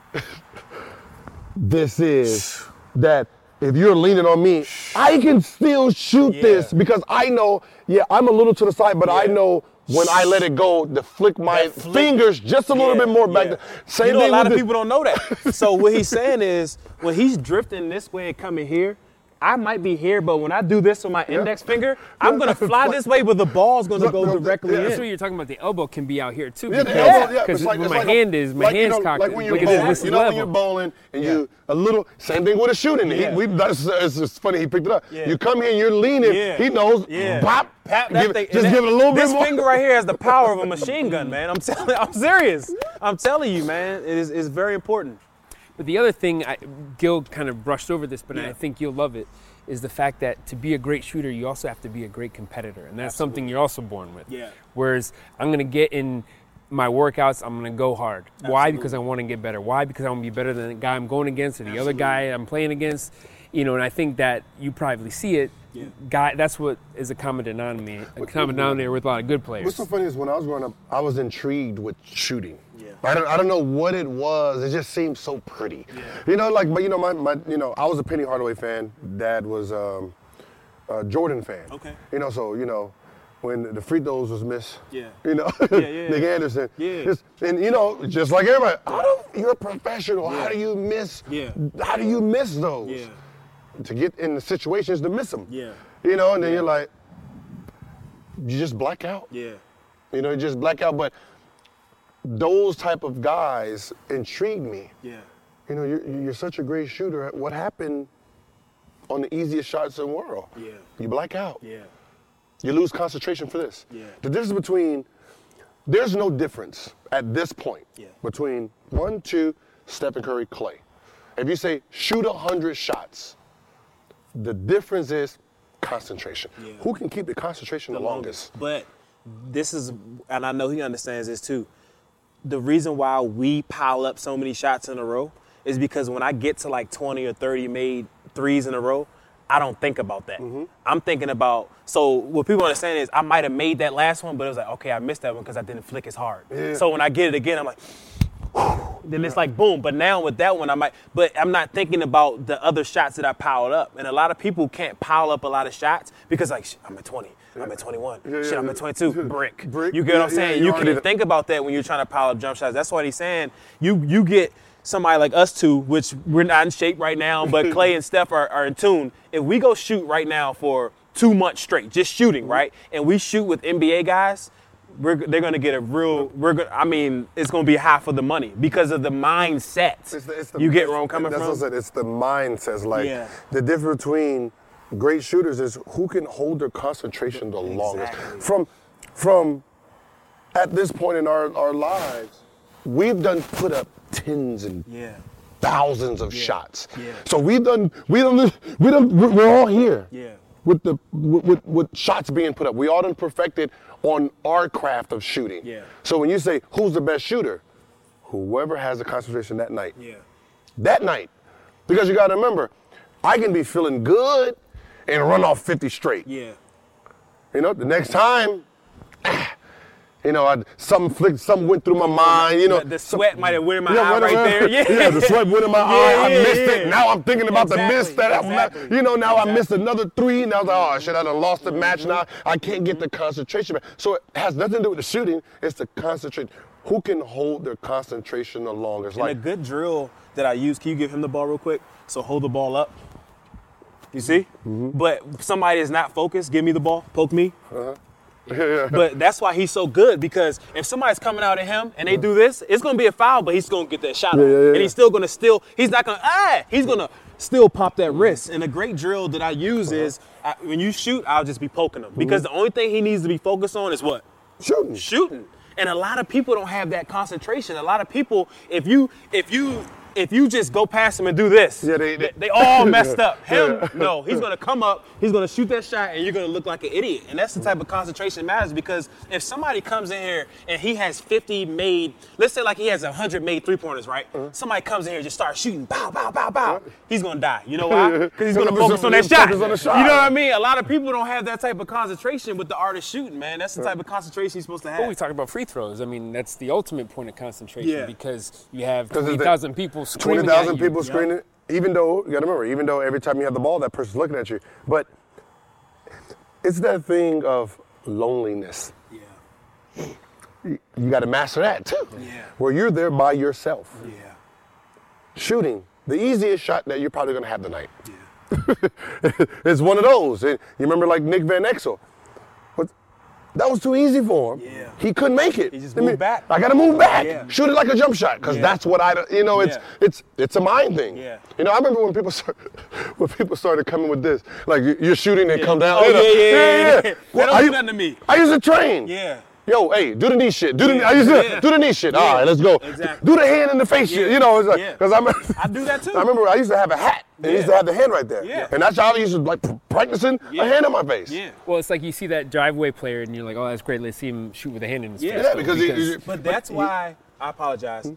this is, that if you're leaning on me, I can still shoot Yeah. this, because I know, yeah, I'm a little to the side, but I Yeah. know when I let it go, to flick my That flick- fingers just a little Yeah, bit more back. yeah. Same you know, thing a lot with of the- people don't know that. So what he's saying is, when he's drifting this way and coming here, I might be here, but when I do this with my index finger, I'm gonna fly this way, but the ball's gonna go directly Yeah. That's in. what you're talking about. The elbow can be out here too. Yeah, the because elbow, yeah, because it's like- where it's my like a- hand is, my like, you hand's know, cocked. like when you're Look at this, bowling, this is you know, when you're level. bowling and you a little same thing with a shooting. Yeah. He, we, that's it's, it's funny he picked it up. Yeah. You come here, you're leaning. Yeah. He knows. Yeah. Bop. Pat, that give, thing, just and give it a little this bit more. This finger right here has the power of a machine gun, man. I'm telling, I'm serious. I'm telling you, man. It is it's very important. But the other thing, I, Gil kind of brushed over this, but Yeah. I think you'll love it, is the fact that to be a great shooter, you also have to be a great competitor. And that's something you're also born with. Yeah. Whereas I'm going to get in my workouts, I'm going to go hard. Why? Because I want to get better. Why? Because I want to be better than the guy I'm going against or the other guy I'm playing against. You know, and I think that you probably see it. Yeah. Guy, that's what is a common denominator, a common denominator with a lot of good players. What's so funny is when I was growing up, I was intrigued with shooting. Yeah. I don't, I don't know what it was. It just seemed so pretty. Yeah. You know, like, but you know, my, my, you know, I was a Penny Hardaway fan. Dad was um, a Jordan fan. Okay. You know, so you know, when the free throws was missed. Yeah. You know, Yeah, yeah, Nick yeah. Anderson. Yeah. Just, and you know, just like everybody, how do, you're a professional. How do you miss? Yeah. How do you miss those? Yeah. To get in the situations to miss them. Yeah. You know, and then you're like, you just black out. Yeah. You know, you just black out. But those type of guys intrigue me. Yeah. You know, you're, you're such a great shooter. What happened on the easiest shots in the world? Yeah. You black out. Yeah. You lose concentration for this. Yeah. The difference between, there's no difference at this point Yeah. between one, two, Stephen Curry, Clay. If you say shoot a hundred shots, the difference is concentration. Yeah. Who can keep the concentration the, longest? But this is, and I know he understands this too. The reason why we pile up so many shots in a row is because when I get to like twenty or thirty made threes in a row, I don't think about that. Mm-hmm. I'm thinking about, so what people understand is I might have made that last one, but it was like, okay, I missed that one because I didn't flick as hard. Yeah. So when I get it again, I'm like, then it's like boom. But now with that one, I might, but I'm not thinking about the other shots that I piled up. And a lot of people can't pile up a lot of shots because like, I'm at twenty, I'm at twenty-one, Yeah, shit, yeah. I'm at twenty-two, brick. Brick. You get what I'm Yeah, saying? yeah, you you already- can think about that when you're trying to pile up jump shots. That's what he's saying. You you get somebody like us two, which we're not in shape right now, but Clay and Steph are, are in tune. If we go shoot right now for two months straight, just shooting, right? And we shoot with N B A guys, we're, they're gonna get a real. We're gonna. I mean, it's gonna be half of the money because of the mindset. It's the- it's the- you get it's- where I'm coming that's from? What I said. It's the mindset. Like Yeah. the difference between great shooters is who can hold their concentration the longest. Exactly. From, from, at this point in our, our lives, we've done put up tens and Yeah. thousands of shots. Yeah. So we've done, we done, we done, we're we're all here. Yeah. With the with, with, with shots being put up, we all done perfected on our craft of shooting. Yeah. So when you say who's the best shooter, whoever has the concentration that night. Yeah. That night, because you got to remember, I can be feeling good and run off fifty straight. Yeah. You know, the next time, you know, I, something flicked, something went through my mind. You know, The, the sweat might have went in my yeah, eye right whatever. there. Yeah. yeah, the sweat went in my Yeah, eye. I yeah, missed yeah. it. Now I'm thinking about Exactly, the miss that I, exactly. you know, now I missed Exactly. another three. Now I was like, oh shit, I done lost the match. Now I can't get the concentration back. So it has nothing to do with the shooting. It's the concentration. Who can hold their concentration the longest? And a good drill that I use, can you give him the ball real quick? So hold the ball up. You see? Mm-hmm. But somebody is not focused, give me the ball, poke me. yeah, yeah. But that's why he's so good, because if somebody's coming out at him and they do this, it's going to be a foul, but he's going to get that shot Yeah, off. yeah, yeah. And he's still going to still, he's not going to, ah, he's going to still pop that wrist. And a great drill that I use is I, when you shoot, I'll just be poking him. Because the only thing he needs to be focused on is what? Shooting. Shooting. And a lot of people don't have that concentration. A lot of people, if you, if you, if you just go past him and do this, Yeah, they- they, they- they all messed up. Him, Yeah. no, he's gonna come up, he's gonna shoot that shot, and you're gonna look like an idiot. And that's the type of concentration matters, because if somebody comes in here and he has fifty made, let's say like he has one hundred made three pointers, right? Uh-huh. Somebody comes in here and just starts shooting, bow, bow, bow, bow. He's gonna die. You know why? Because he's gonna Because focus on that he's shot. focused on the shot. You know what I mean? A lot of people don't have that type of concentration with the art of shooting, man. That's the type of concentration you're supposed to have. But we talk about free throws. I mean, that's the ultimate point of concentration Yeah. because you have 'Cause it's twenty thousand people screaming twenty thousand at you. people screaming. Even though, you gotta remember, even though every time you have the ball, that person's looking at you. But it's that thing of loneliness. Yeah. You, you gotta master that too. Yeah. Where you're there by yourself. Yeah. Shooting, the easiest shot that you're probably gonna have tonight. It's one of those. And you remember like Nick Van Exel. But that was too easy for him. Yeah. He couldn't make it. He just I mean, moved back. I gotta move back. Yeah. Shoot it like a jump shot, because Yeah. that's what I, you know, it's Yeah. it's it's a mind thing. Yeah. You know, I remember when people start, when people started coming with this, like you- you're shooting and come down. Oh, you know, yeah, yeah, yeah, yeah. Well, That don't I do u- nothing to me. I used to train. Yeah. Yo, hey, do the knee shit. Do the Yeah, I used to yeah. do the knee shit. Yeah, All right, let's go. exactly. Do the hand in the face shit. Yeah, You know, it's like yeah. because I'm. I do that too. I remember I used to have a hat. And I used to Yeah. have the hand right there. Yeah. And that's how I used to like p- practicing Yeah. a hand in my face. Yeah. Well, it's like you see that driveway player and you're like, oh, that's great. Let's see him shoot with a hand in his Yeah. face. Yeah, because, you- you- But that's why I apologize.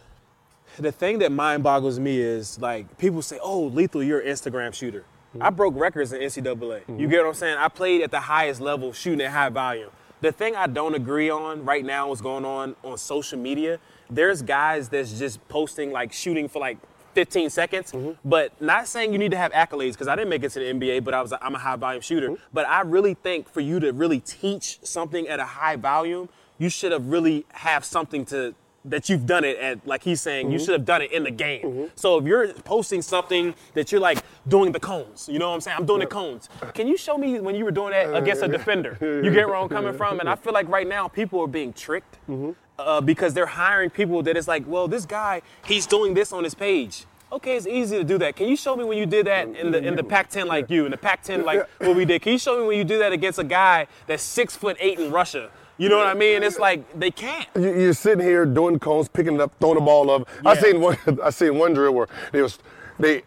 The thing that mind boggles me is like people say, "Oh, Lethal, you're an Instagram shooter." I broke records in N C double A. You get what I'm saying? I played at the highest level, shooting at high volume. The thing I don't agree on right now, what's going on on social media, there's guys that's just posting like shooting for like fifteen seconds, but not saying you need to have accolades, because I didn't make it to the N B A, but I was I'm a high volume shooter. But I really think for you to really teach something at a high volume, you should have really have something to that you've done it at, like he's saying, you should have done it in the game. So if you're posting something that you're like doing the cones, you know what I'm saying? I'm doing the cones. Can you show me when you were doing that against a defender? You get where I'm coming from? And I feel like right now people are being tricked uh, because they're hiring people that is like, well, this guy, he's doing this on his page. Okay, it's easy to do that. Can you show me when you did that in the in the Pac ten like you, in the Pac ten like what we did? Can you show me when you do that against a guy that's six foot eight in Russia? You know what I mean? It's like they can't. You- You're sitting here doing cones, picking it up, throwing the ball up. I Yeah. seen one. I seen one drill where they was they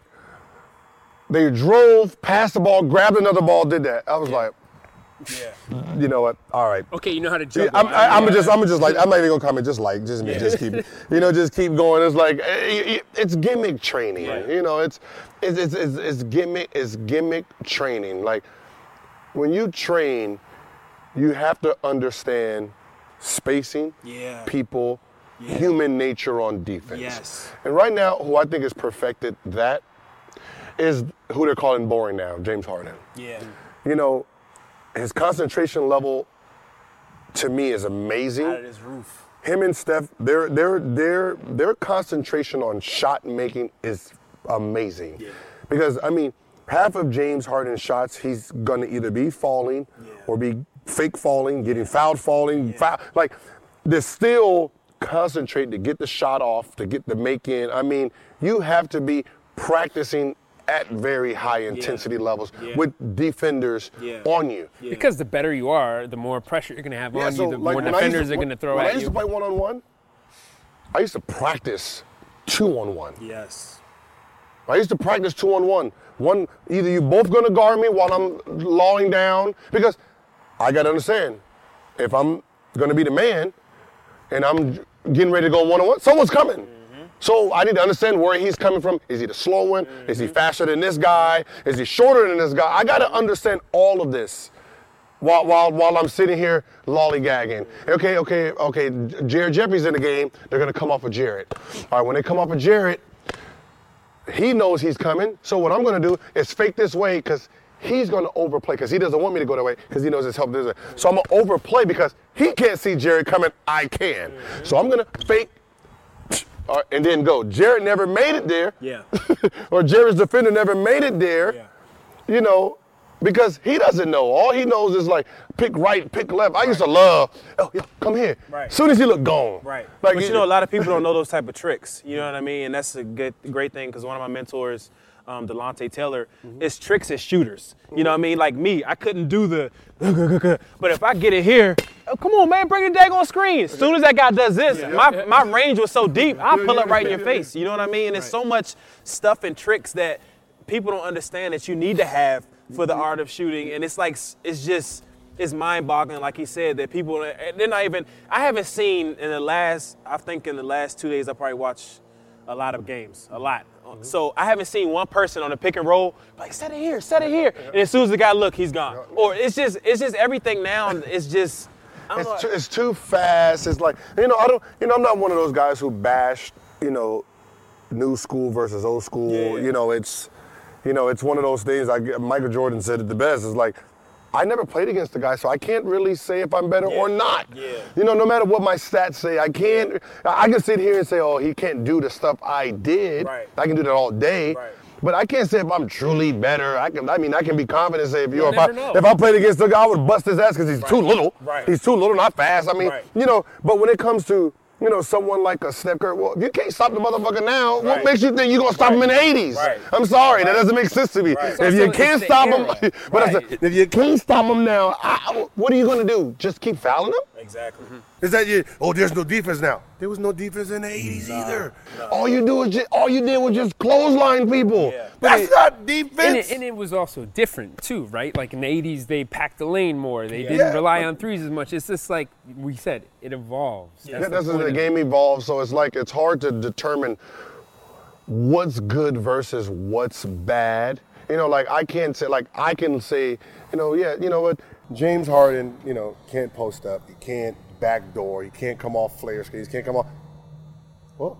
they drove past the ball, grabbed another ball, did that. I was like, Yeah. you know what? All right. Okay, you know how to Yeah, juggle. I'm, I, I'm Yeah. just, I'm just like, I'm not even gonna comment. Just like, just, just keep, you know, just keep going. It's like, eh, it's gimmick training. Right. You know, it's, it's, it's, it's, it's gimmick, it's gimmick training. Like, when you train, you have to understand spacing, Yeah. people, Yeah. human nature on defense. Yes. And right now, who I think has perfected that is who they're calling boring now, James Harden. Yeah. You know, his concentration level to me is amazing. Out of this roof. Him and Steph, their their their their concentration on shot making is amazing. Yeah. Because I mean, half of James Harden's shots, he's gonna either be falling Yeah. or be fake falling, getting fouled falling, foul, like they're still concentrate to get the shot off, to get the make in. I mean, you have to be practicing at very high intensity levels Yeah. with defenders Yeah. on you. Yeah. Because the better you are, the more pressure you're going to have Yeah, on so, you, the like, more when I used defenders to- are going to throw when I at used you. to play one on one, I used to practice two on one. Yes. I used to practice two on one. One, either you both gonna guard me while I'm lolling down, because I gotta understand, if I'm gonna be the man and I'm getting ready to go one on one, someone's coming. So I need to understand where he's coming from. Is he the slow one? Is he faster than this guy? Is he shorter than this guy? I gotta understand all of this while while while I'm sitting here lollygagging. Okay, okay, okay. Jared Jeffries in the game. They're gonna come off of Jared. All right, when they come off of Jared, he knows he's coming. So what I'm gonna do is fake this way, because he's gonna overplay, because he doesn't want me to go that way, because he knows his help this way. So I'm gonna overplay because he can't see Jared coming. I can. So I'm gonna fake. All right, and then go. Jared never made it there. Yeah. Or Jared's defender never made it there. Yeah. You know, because he doesn't know. All he knows is like pick right, pick left. I used to love, oh yeah, come here. Right. Soon as he look gone. Right. Like but it- you know, a lot of people don't know those type of tricks. You know what I mean? And that's a good, great thing, because one of my mentors, um, Delonte Taylor, is tricks as shooters. You know what I mean? Like me, I couldn't do the, but if I get it here, oh, come on, man, bring the daggone screen. As soon as that guy does this, yeah. my, my range was so deep, I'll pull up right in your face. You know what I mean? And there's so much stuff and tricks that people don't understand that you need to have for the art of shooting. And it's like, it's just, it's mind-boggling, like he said, that people, they're not even, I haven't seen in the last, I think in the last two days, I probably watched a lot of games, a lot. Mm-hmm. So I haven't seen one person on the pick and roll like, set it here, set it here. Yeah. And as soon as the guy look, he's gone. Yeah. Or it's just, it's just everything now, it's just, I don't it's, know. Too, it's too fast. It's like, you know, I don't, you know, I'm not one of those guys who bash, you know, new school versus old school. Yeah. You know, it's, you know, it's one of those things. I Michael Jordan said it the best. It's like, I never played against the guy, so I can't really say if I'm better yeah. or not. Yeah. You know, no matter what my stats say, I can't. I can sit here and say, oh, he can't do the stuff I did. Right. I can do that all day. Right. But I can't say if I'm truly better. I can. I mean, I can be confident and say if you, if I, know. if I played against the guy, I would bust his ass because he's right. too little. Right. He's too little, not fast. I mean, right. you know. But when it comes to, you know, someone like a Steph Curry, well, if you can't stop the motherfucker now, right. what makes you think you're going to stop right. him in the eighties? Right. I'm sorry, right. that doesn't make sense to me. Right. If you can't stop him, but right. I said, if you can't stop him now, I, what are you going to do? Just keep fouling him? Exactly. Mm-hmm. Is that you? Oh, there's no defense now. There was no defense in the eighties no, either. No. All you do is just, all you did was just clothesline people. Yeah. That's it, not defense. And it, and it was also different too, right? Like in the eighties, they packed the lane more. They yeah. didn't yeah, rely on threes as much. It's just like we said, it evolves. Yeah, that's, that's the, the game evolves. So it's like it's hard to determine what's good versus what's bad. You know, like I can't say, like I can say, you know, yeah, you know what, James Harden, you know, can't post up, he can't backdoor, he can't come off flare screens, he can't come off. Well,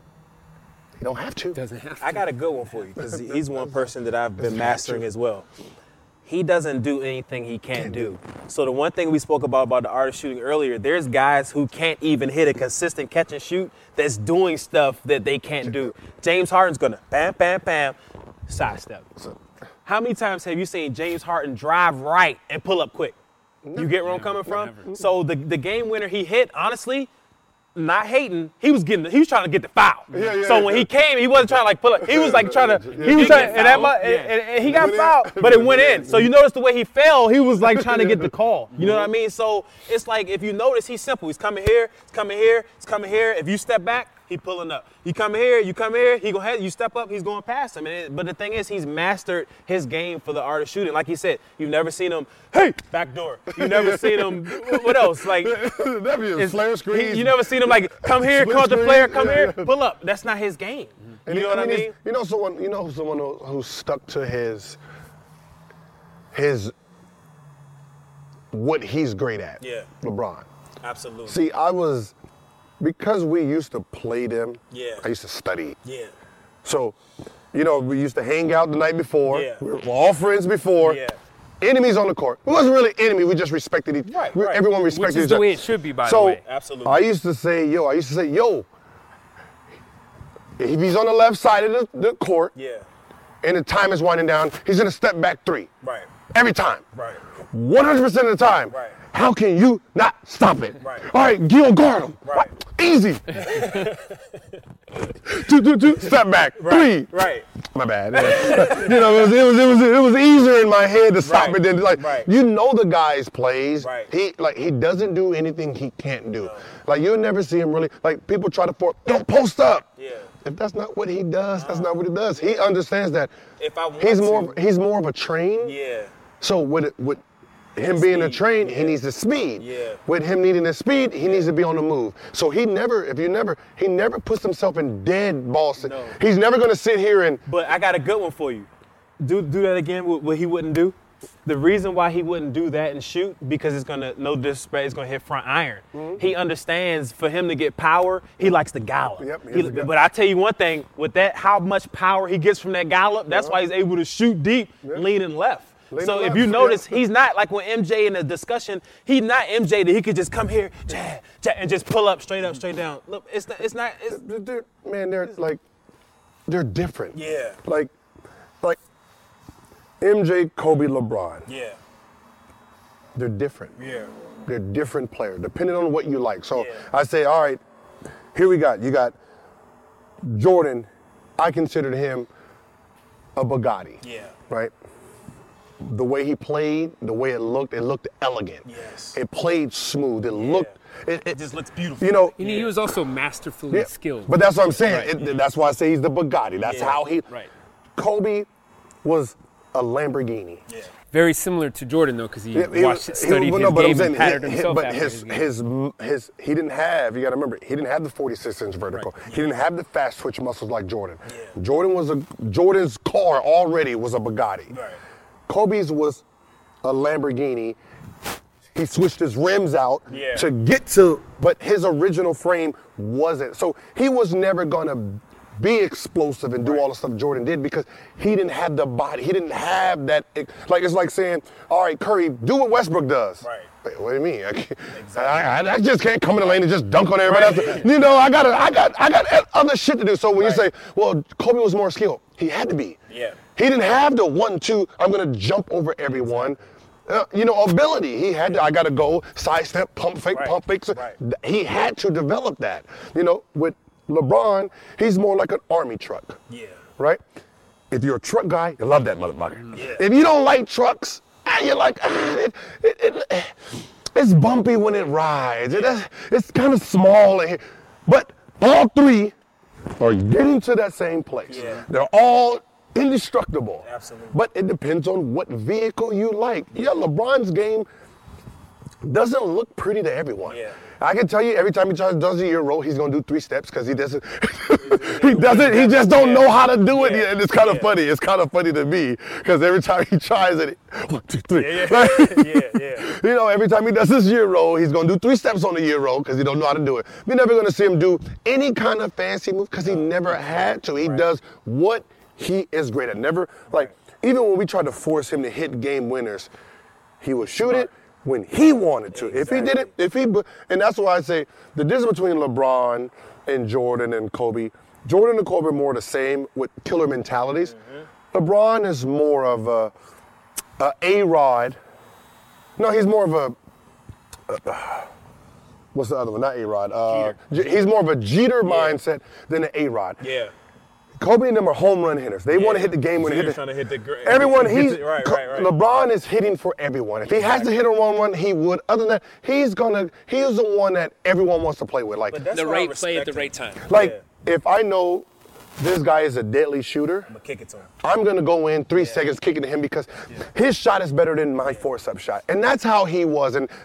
he don't have to. Doesn't have to. I got a good one for you because he's one person that I've been mastering as well. He doesn't do anything he can't, can't do. do. So the one thing we spoke about about the art of shooting earlier, there's guys who can't even hit a consistent catch and shoot that's doing stuff that they can't do. James Harden's gonna bam, bam, bam, sidestep. So, how many times have you seen James Harden drive right and pull up quick? You get where I'm coming from? Never. So the, the game winner he hit, honestly, not hating, he was getting, he was trying to get the foul. Yeah, yeah, so yeah. when he came, he wasn't trying to like pull up. He was like trying to, Yeah. he was He trying, get and, that, fouled. and, Yeah. and, and he got fouled, but it went in. So you notice the way he fell, he was like trying to get the call. You know what I mean? So it's like, if you notice, he's simple. He's coming here, he's coming here, he's coming here. If you step back, he pulling up. You come here, you come here, he go ahead, you step up, he's going past him. And it, but the thing is, he's mastered his game for the art of shooting. Like he said, you've never seen him, hey, backdoor. You've never seen him, what else? Like, That'd be a flare screen. he, you never seen him like, come here, come to player, come here, pull up. That's not his game. And you know what I mean? You know someone, you know someone who, who stuck to his, his, what he's great at. Yeah. LeBron. Absolutely. See, I was, because we used to play them, Yeah. I used to study. Yeah. So, you know, we used to hang out the night before. Yeah. We were all friends before. Yeah. Enemies on the court. It wasn't really enemy, we just respected each other. Right, right. Everyone Which respected is each the other. way it should be, by so, the way. Absolutely. I used to say, yo, I used to say, yo, if he's on the left side of the, the court Yeah. and the time is winding down, he's gonna step back three. Right. Every time. Right. one hundred percent of the time. Right. How can you not stop it? Right. All right, Gil, guard him. Right. Easy. two, two, two, step back. Right. Three. Right. My bad. you know, it was, it was it was it was easier in my head to stop Right. it than like Right. you know the guy's plays. Right. He like he doesn't do anything he can't do. Like you'll never see him really like people try to force don't post up. Yeah. If that's not what he does, that's not what he does. He understands that. If I want he's to- more he's more of a train. Yeah. So with it, with him being a Speed, train, yeah. he needs the speed. Yeah. With him needing the speed, he needs to be on the move. So he never, if you never, he never puts himself in dead ball. si- No. He's never gonna sit here and. But I got a good one for you. Do do that again, what what he wouldn't do. The reason why he wouldn't do that and shoot, because it's gonna, no disrespect, it's gonna hit front iron. Mm-hmm. He understands for him to get power, he likes to gallop. Yep, he He- has to go. but I tell you one thing, with that, how much power he gets from that gallop, that's why he's able to shoot deep, leaning left. Leaning so if left, you notice, yeah. he's not like when M J in the discussion, he's not M J that he could just come here, jab, jab, and just pull up, straight up, straight down. Look, it's not, it's not, it's, They're, they're- man, they're like, they're different. Yeah. Like, like, M J, Kobe, LeBron. yeah, They're different. yeah, They're different players, depending on what you like. So Yeah. I say, all right, here we got, you got Jordan. I considered him a Bugatti. yeah, Right? the way he played, the way it looked, it looked elegant. Yes. It played smooth. It Yeah. looked. It, It it just looks beautiful. You know. And he was also masterfully Yeah, skilled. But that's what I'm saying. Right. It, that's why I say he's the Bugatti. That's Yeah. how he. Right. Kobe was a Lamborghini. Yeah. Very similar to Jordan, though, because he Yeah, he watched, was- studied he, well, his no, but I'm game saying and patterned his- himself But after his, his game. his, his, he didn't have, you got to remember, he didn't have the forty-six inch vertical. Right. He didn't have the fast twitch muscles like Jordan. Yeah. Jordan was a, Jordan's car already was a Bugatti. Right. Kobe's was a Lamborghini. He switched his rims out Yeah. to get to, but his original frame wasn't. So he was never going to be explosive and do Right. all the stuff Jordan did because he didn't have the body. He didn't have that. Like, it's like saying, all right, Curry, do what Westbrook does. Right. Wait, what do you mean? I, can't, Exactly. I, I, I just can't come in the lane and just dunk on everybody Right. else. You know, I got I got, I got other shit to do. So when Right. you say, well, Kobe was more skilled, he had to be. Yeah. He didn't have the one, two, I'm going to jump over everyone. Uh, you know, ability. He had to, I got to go sidestep, pump fake, Right. pump fake. So Right. th- He had to develop that. You know, with LeBron, he's more like an army truck. Yeah. Right? If you're a truck guy, you love that motherfucker. Yeah. If you don't like trucks, ah, you're like, ah, it, it, it, it's bumpy when it rides. It, it's kind of small. in here. But all three are getting to that same place. Yeah. They're all indestructible. Absolutely. But it depends on what vehicle you like. Yeah, LeBron's game doesn't look pretty to everyone. Yeah. I can tell you every time he tries does a euro, he's gonna do three steps because he doesn't. he doesn't. He just don't know how to do it. Yeah. And it's kind of Yeah. funny. It's kind of funny to me because every time he tries it, one, two, three. Yeah, yeah, yeah, yeah. You know, every time he does his euro, he's gonna do three steps on the euro because he don't know how to do it. We're never gonna see him do any kind of fancy move because he never had to. He Right. does what he is great at. Never like even when we tried to force him to hit game winners, he would shoot it when he wanted to. If he did it, if he, and that's why I say the difference between LeBron and Jordan and Kobe, Jordan and Kobe are more the same with killer mentalities. Mm-hmm. LeBron is more of a, a A-Rod. No, he's more of a, uh, what's the other one? Not A-Rod. Uh, J- he's more of a Jeter mindset than an A-Rod. Yeah. Kobe and them are home run hitters. They want to Yeah. hit the game when they hit Jeter's the, trying to hit the gr- everyone. hit He's it- right, Co- right, right. LeBron is hitting for everyone. If he has to hit a home run, he would. Other than that, he's gonna. He's the one that everyone wants to play with. Like, But that's The why I right play at the respect right him. time. like Yeah. if I know this guy is a deadly shooter, I'm gonna kick it to him. I'm gonna go in three seconds kicking to him because his shot is better than my force-up shot, and that's how he was. And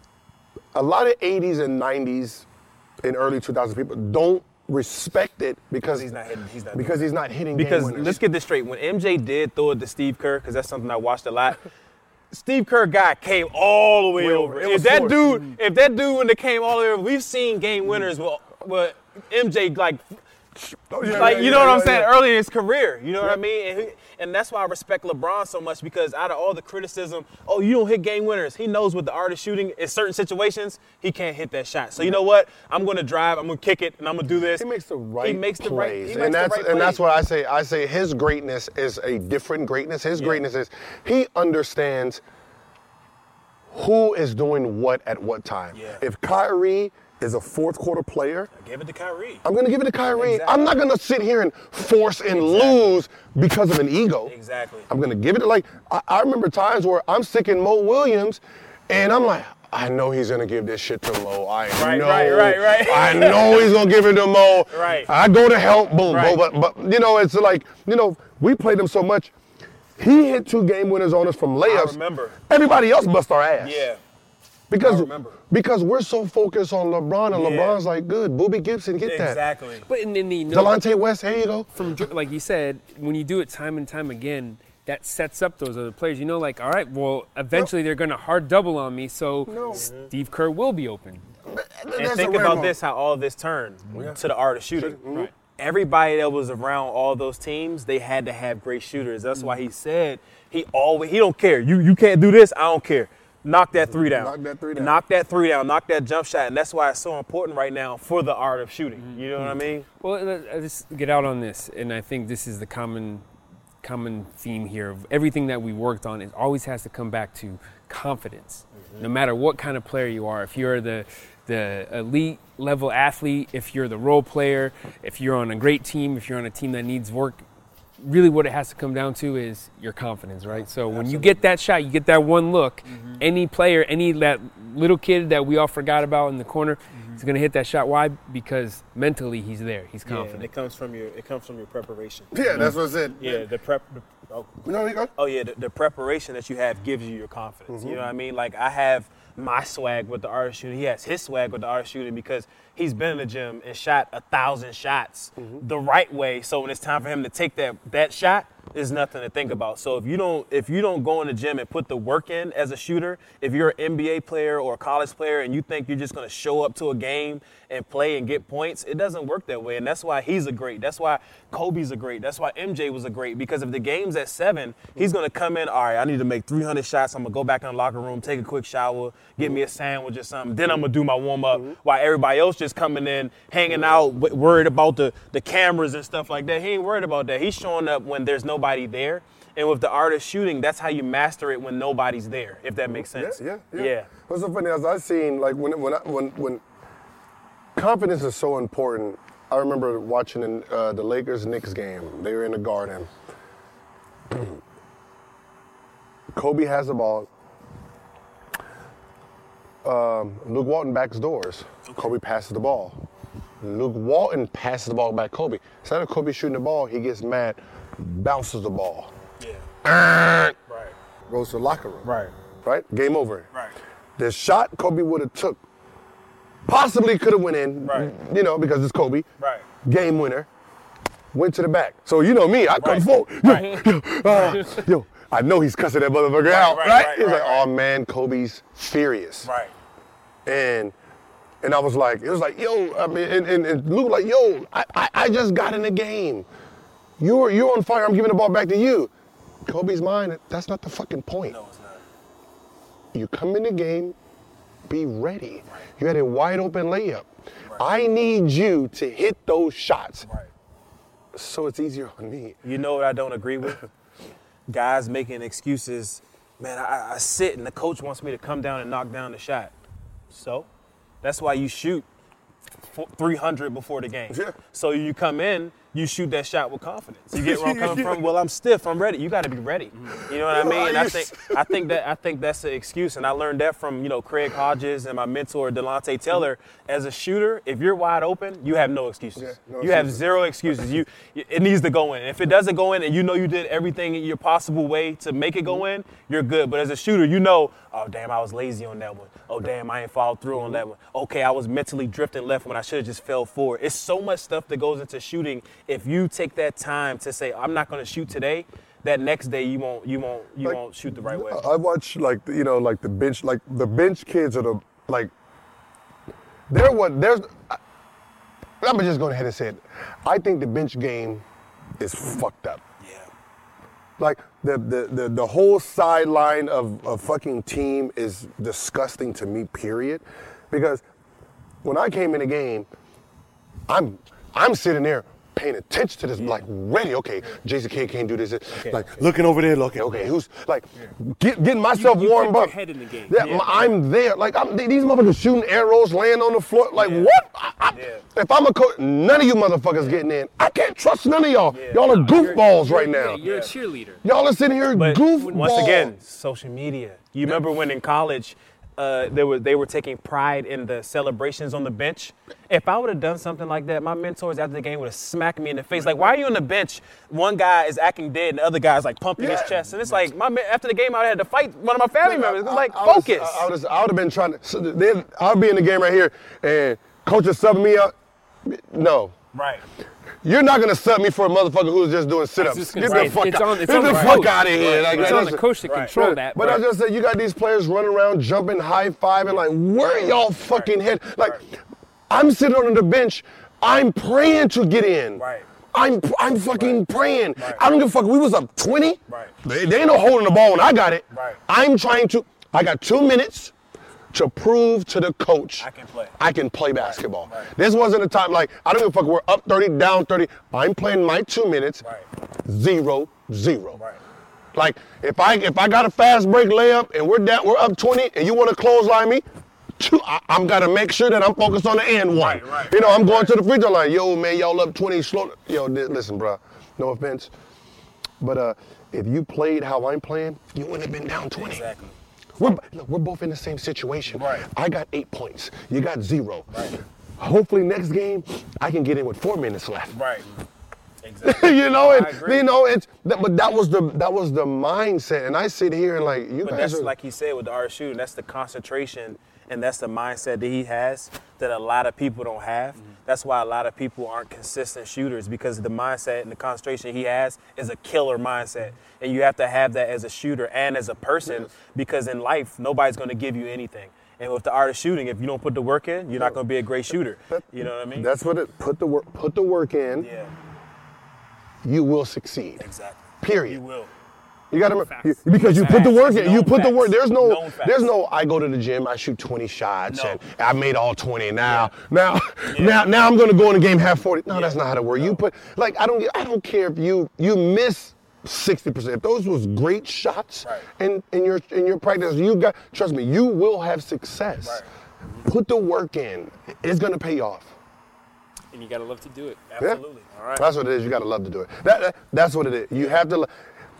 a lot of eighties and nineties and early two thousands people don't respect it because He's not hitting. He's not because doing he's not hitting Because game winners. let's get this straight. When M J did throw it to Steve Kerr, because that's something I watched a lot. Steve Kerr guy came all the way Way over. over. It If was that forced. dude, if that dude when they came all the way over, we've seen game winners with, with M J like, Oh, yeah, like yeah, you yeah, know what I'm yeah, saying, yeah. early in his career. You know what I Yeah. mean? And, he, and that's why I respect LeBron so much because out of all the criticism, oh, you don't hit game winners. He knows with the art of shooting in certain situations, he can't hit that shot. So you know what? I'm gonna drive. I'm gonna kick it, and I'm gonna do this. He makes the right He makes the plays, right. He makes and the that's right and that's plays. what I say. I say his greatness is a different greatness. His Yeah. greatness is he understands who is doing what at what time. Yeah. If Kyrie is a fourth quarter player, Give it to Kyrie. I'm gonna give it to Kyrie. Exactly. I'm not gonna sit here and force and lose because of an ego. Exactly. I'm gonna give it to like I, I remember times where I'm sticking Mo Williams, and I'm like, I know he's gonna give this shit to Mo. I Right, know. right, right, right. I know he's gonna give it to Mo. Right. I go to help, boom, Right. boom. But, but you know, it's like you know, we played him so much. He hit two game winners on us from layups. remember. Everybody else bust our ass. Yeah. Because I remember. because we're so focused on LeBron, and Yeah. LeBron's like, good, Booby Gibson, get that. Exactly. But in, in the no, Delonte West, here you go. from Jo- like you said, when you do it time and time again, that sets up those other players. You know, like, all right, well, eventually they're going to hard double on me, so No. Steve Kerr will be open. And That's think a rare about moment. this, how all this turned to the art of shooting. Right. Everybody that was around all those teams, they had to have great shooters. That's why he said he always he don't care. You you can't do this, I don't care. Knock that three down. Knock that three down. Knock that three down. Knock that jump shot. And that's why it's so important right now for the art of shooting. You know what I mean? Well, let- let's get out on this, and I think this is the common common theme here of everything that we worked on. It always has to come back to confidence. No matter what kind of player you are, if you're the the elite level athlete, if you're the role player, if you're on a great team, if you're on a team that needs work, really what it has to come down to is your confidence, right? So when you get that shot, you get that one look, mm-hmm. any player, any that little kid that we all forgot about in the corner, mm-hmm. is going to hit that shot. Why? Because mentally he's there. He's confident. Yeah, it comes from your it comes from your preparation. Yeah, that's what I said. Yeah, the prep. The, oh. No, you go. oh yeah, the, the preparation that you have gives you your confidence. Mm-hmm. You know what I mean? Like I have my swag with the artist shooting. He has his swag with the artist shooting because he's been in the gym and shot a thousand shots mm-hmm. the right way. So when it's time for him to take that that shot, there's nothing to think about. So if you don't if you don't go in the gym and put the work in as a shooter, if you're an N B A player or a college player and you think you're just going to show up to a game and play and get points, it doesn't work that way. And that's why he's a great. That's why Kobe's a great. That's why M J was a great. Because if the game's at seven, he's going to come in, all right, I need to make three hundred shots. I'm going to go back in the locker room, take a quick shower, get me a sandwich or something. Then I'm going to do my warm-up mm-hmm. while everybody else just coming in, hanging out, w- worried about the, the cameras and stuff like that. He ain't worried about that. He's showing up when there's nobody there. And with the artist shooting, that's how you master it when nobody's there, if that makes sense. Yeah, yeah, yeah. yeah. What's so funny is I've seen, like, when when I, when when confidence is so important. I remember watching uh, the Lakers-Knicks game. They were in the Garden. Kobe has the ball. Um, Luke Walton backs doors. Kobe passes the ball. Luke Walton passes the ball back Kobe. Instead of Kobe shooting the ball, he gets mad, bounces the ball. Yeah. Right. Goes to the locker room. Right. Right? Game over. Right. The shot Kobe would have took, possibly could have went in, right. you know, because it's Kobe. Right. Game winner. Went to the back. So you know me, I come right. forward. Yo, right. yo, uh, yo, I know he's cussing that motherfucker right, out, right? right? right he's right, like, right. oh man, Kobe's furious. Right. And and I was like, it was like, yo, I mean, and, and, and Luke like, yo, I, I, I just got in the game. You're you're on fire, I'm giving the ball back to you. Kobe's mind, that's not the fucking point. No, it's not. You come in the game, be ready. Right. You had a wide open layup. Right. I need you to hit those shots. Right. So it's easier on me. You know what I don't agree with? Guys making excuses. Man, I, I sit and the coach wants me to come down and knock down the shot. So that's why you shoot three hundred before the game. Yeah. So you come in, you shoot that shot with confidence. You get where I'm coming from? Well, I'm stiff, I'm ready. You got to be ready. You know what I mean? And I think I think that I think that's an excuse, and I learned that from, you know, Craig Hodges and my mentor Delonte Taylor. As a shooter, if you're wide open, you have no excuses. Yeah, no you have excuses. zero excuses. You it needs to go in. If it doesn't go in and you know you did everything in your possible way to make it go in, you're good. But as a shooter, you know, oh damn, I was lazy on that one. Oh damn, I ain't followed through on that one. Okay, I was mentally drifting left when I should have just fell forward. It's so much stuff that goes into shooting. If you take that time to say, I'm not going to shoot today, that next day you won't you won't you Like, won't shoot the right way. I watch like you know like the bench like the bench kids are the like they're what there's. I, I'm just going ahead and say it. I think the bench game is fucked up. Yeah. Like the the the, the whole sideline of a fucking team is disgusting to me. Period. Because when I came in the game, I'm I'm sitting there paying attention to this, yeah. like ready. Okay, Jason Kidd can't do this. Okay, like okay. looking over there. Okay, okay, who's like yeah. get, getting myself you, you warmed kept up. Your head in the game. Yeah, yeah. I'm there. Like I'm, these motherfuckers shooting arrows, laying on the floor. Like yeah. what? I, I, yeah. If I'm a coach, none of you motherfuckers getting in. I can't trust none of y'all. Yeah. Y'all are No, goofballs you're, right you're, now. You're Yeah. a cheerleader. Y'all are sitting here But goofballs. once again, social media. You remember when in college, uh, they were they were taking pride in the celebrations on the bench. If I would have done something like that, my mentors after the game would have smacked me in the face. Like, why are you on the bench? One guy is acting dead, and the other guy is like pumping Yeah. his chest. And it's like, my after the game, I had to fight one of my family members. It's like, I, I focus. Was, I, I, was, I would have been trying to. So then I'll be in the game right here, and coach is subbing me out. No. Right. You're not gonna sub me for a motherfucker who's just doing sit-ups. just Get gonna the say, fuck it's out. on- it's Get on the the fuck coach. out of here. Like, It's like, on the that's- coach to Right. control But- that. But I just said, you got these players running around, jumping, high-fiving, like, where are y'all fucking head? Like, I'm sitting on the bench, I'm praying to get in. Right. I'm I'm fucking Right. praying. Right. I don't give a fuck. We was up twenty. Right. They, they ain't no holding the ball when I got it. Right. I'm trying to, I got two minutes to prove to the coach I can play. I can play basketball. Right. This wasn't a time like, I don't give a fuck, we're up thirty, down thirty. I'm playing my two minutes, Right. zero, zero. Right. Like, if I if I got a fast break layup and we're down, we're up twenty and you want to clothesline me, two, I, I'm gotta make sure that I'm focused on the end one. Right, right, you know, I'm going right. to the free throw line. Yo, man, y'all up twenty, slow. Yo, th- listen, bro, no offense. But uh, if you played how I'm playing, you wouldn't have been down twenty. Exactly. We're, look, we're both in the same situation. Right. I got eight points. You got zero. Right. Hopefully next game, I can get in with four minutes left. Right. Exactly. you know, and I agree. you know, it's that, but that was the that was the mindset. And I sit here and like you But guys that's are like he said with the art of shooting, that's the concentration and that's the mindset that he has that a lot of people don't have. Mm-hmm. That's why a lot of people aren't consistent shooters, because the mindset and the concentration he has is a killer mindset. And you have to have that as a shooter and as a person, yes. because in life, nobody's going to give you anything. And with the art of shooting, if you don't put the work in, you're not going to be a great shooter. That, you know what I mean? That's what it, put the work, put the work in. Yeah. You will succeed. Exactly. Period. You will. You got to because you put the work in. You put the work. There's no. Known There's no. I go to the gym. I shoot twenty shots, No. and I made all twenty. Now, now, Yeah. now, now I'm gonna go in the game have forty. No, Yeah. that's not how to work. No. You put like I don't. I don't care if you you miss sixty percent. If those was great shots, Right. in in your in your practice, you got. Trust me, you will have success. Right. Put the work in. It's gonna pay off. And you gotta love to do it. Absolutely. All right. That's what it is. You gotta love to do it. That, that that's what it is. You have to. lo-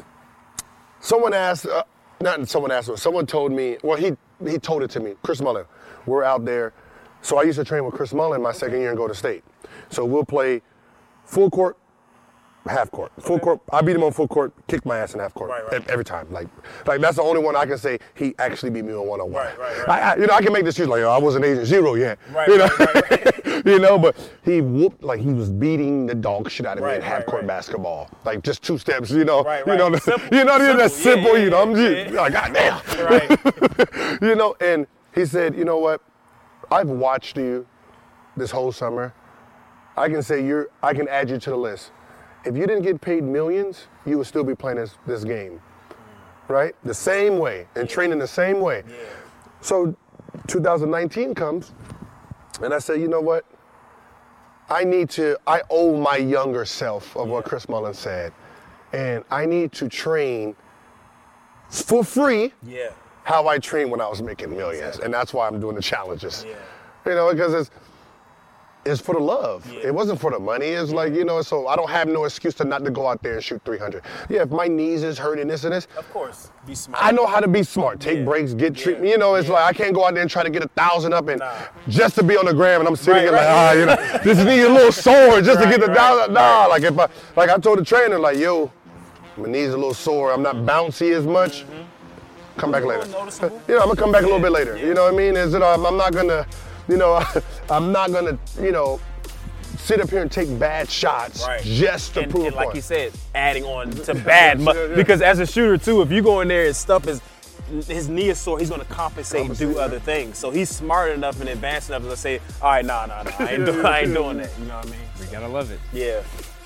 Someone asked. Uh, Not someone asked, but someone told me, well, he he told it to me, Chris Mullin. We're out there. So I used to train with Chris Mullin my second year and go to state. So we'll play full court, half court. Full Okay. court, I beat him on full court, kicked my ass in half court. Right, right. ev- Every time. Like, like that's the only one I can say he actually beat me on one-on-one. Right, right, right. I, I, you know, I can make this excuse like, oh, I wasn't agent zero yet. Right, you know? right, right, right. you know, but he whooped, like he was beating the dog shit out of me Right, in half right, court right. basketball. Like just two steps, you know. Right, You right. know, the, Simple. you know, that's Simple. simple, Yeah, you know, I'm yeah, just, yeah. like, goddamn. Right. you know, and he said, you know what? I've watched you this whole summer. I can say you're, I can add you to the list. If you didn't get paid millions, you would still be playing this, this game, right? The same way, and training the same way. Yeah. So two thousand nineteen comes, and I say, you know what? I need to, I owe my younger self of what Chris Mullin said. And I need to train for free Yeah. how I trained when I was making millions. Exactly. And that's why I'm doing the challenges. Yeah. You know, because it's it's for the love. Yeah. It wasn't for the money. It's like, you know, so I don't have no excuse to not to go out there and shoot three hundred. Yeah, if my knees is hurting this and this, Of course. Be smart. I know how to be smart. Take Yeah. breaks, get Yeah. treatment. You know, it's Yeah. like I can't go out there and try to get a thousand up and Nah. just to be on the gram and I'm sitting Right, here right. like, ah, you know, this need a little sore just Right, to get the right, thousand. Nah, like if I, like I told the trainer, like, yo, my knees a little sore. I'm not bouncy as much. Come back A later. little noticeable. You know, I'm gonna come back a little bit later. Yeah. You know what I mean? Is it? Um, I'm not gonna, you know, I'm not gonna, you know, sit up here and take bad shots Right. just to and, prove and a like point. you said, adding on to bad. mu- Yeah, yeah. Because as a shooter too, if you go in there and stuff is his knee is sore, he's gonna compensate, and do Compensate, other things. So he's smart enough and advanced enough to say, all right, nah, nah, nah, I ain't, do, I ain't doing that. You know what I mean? You gotta love it. Yeah.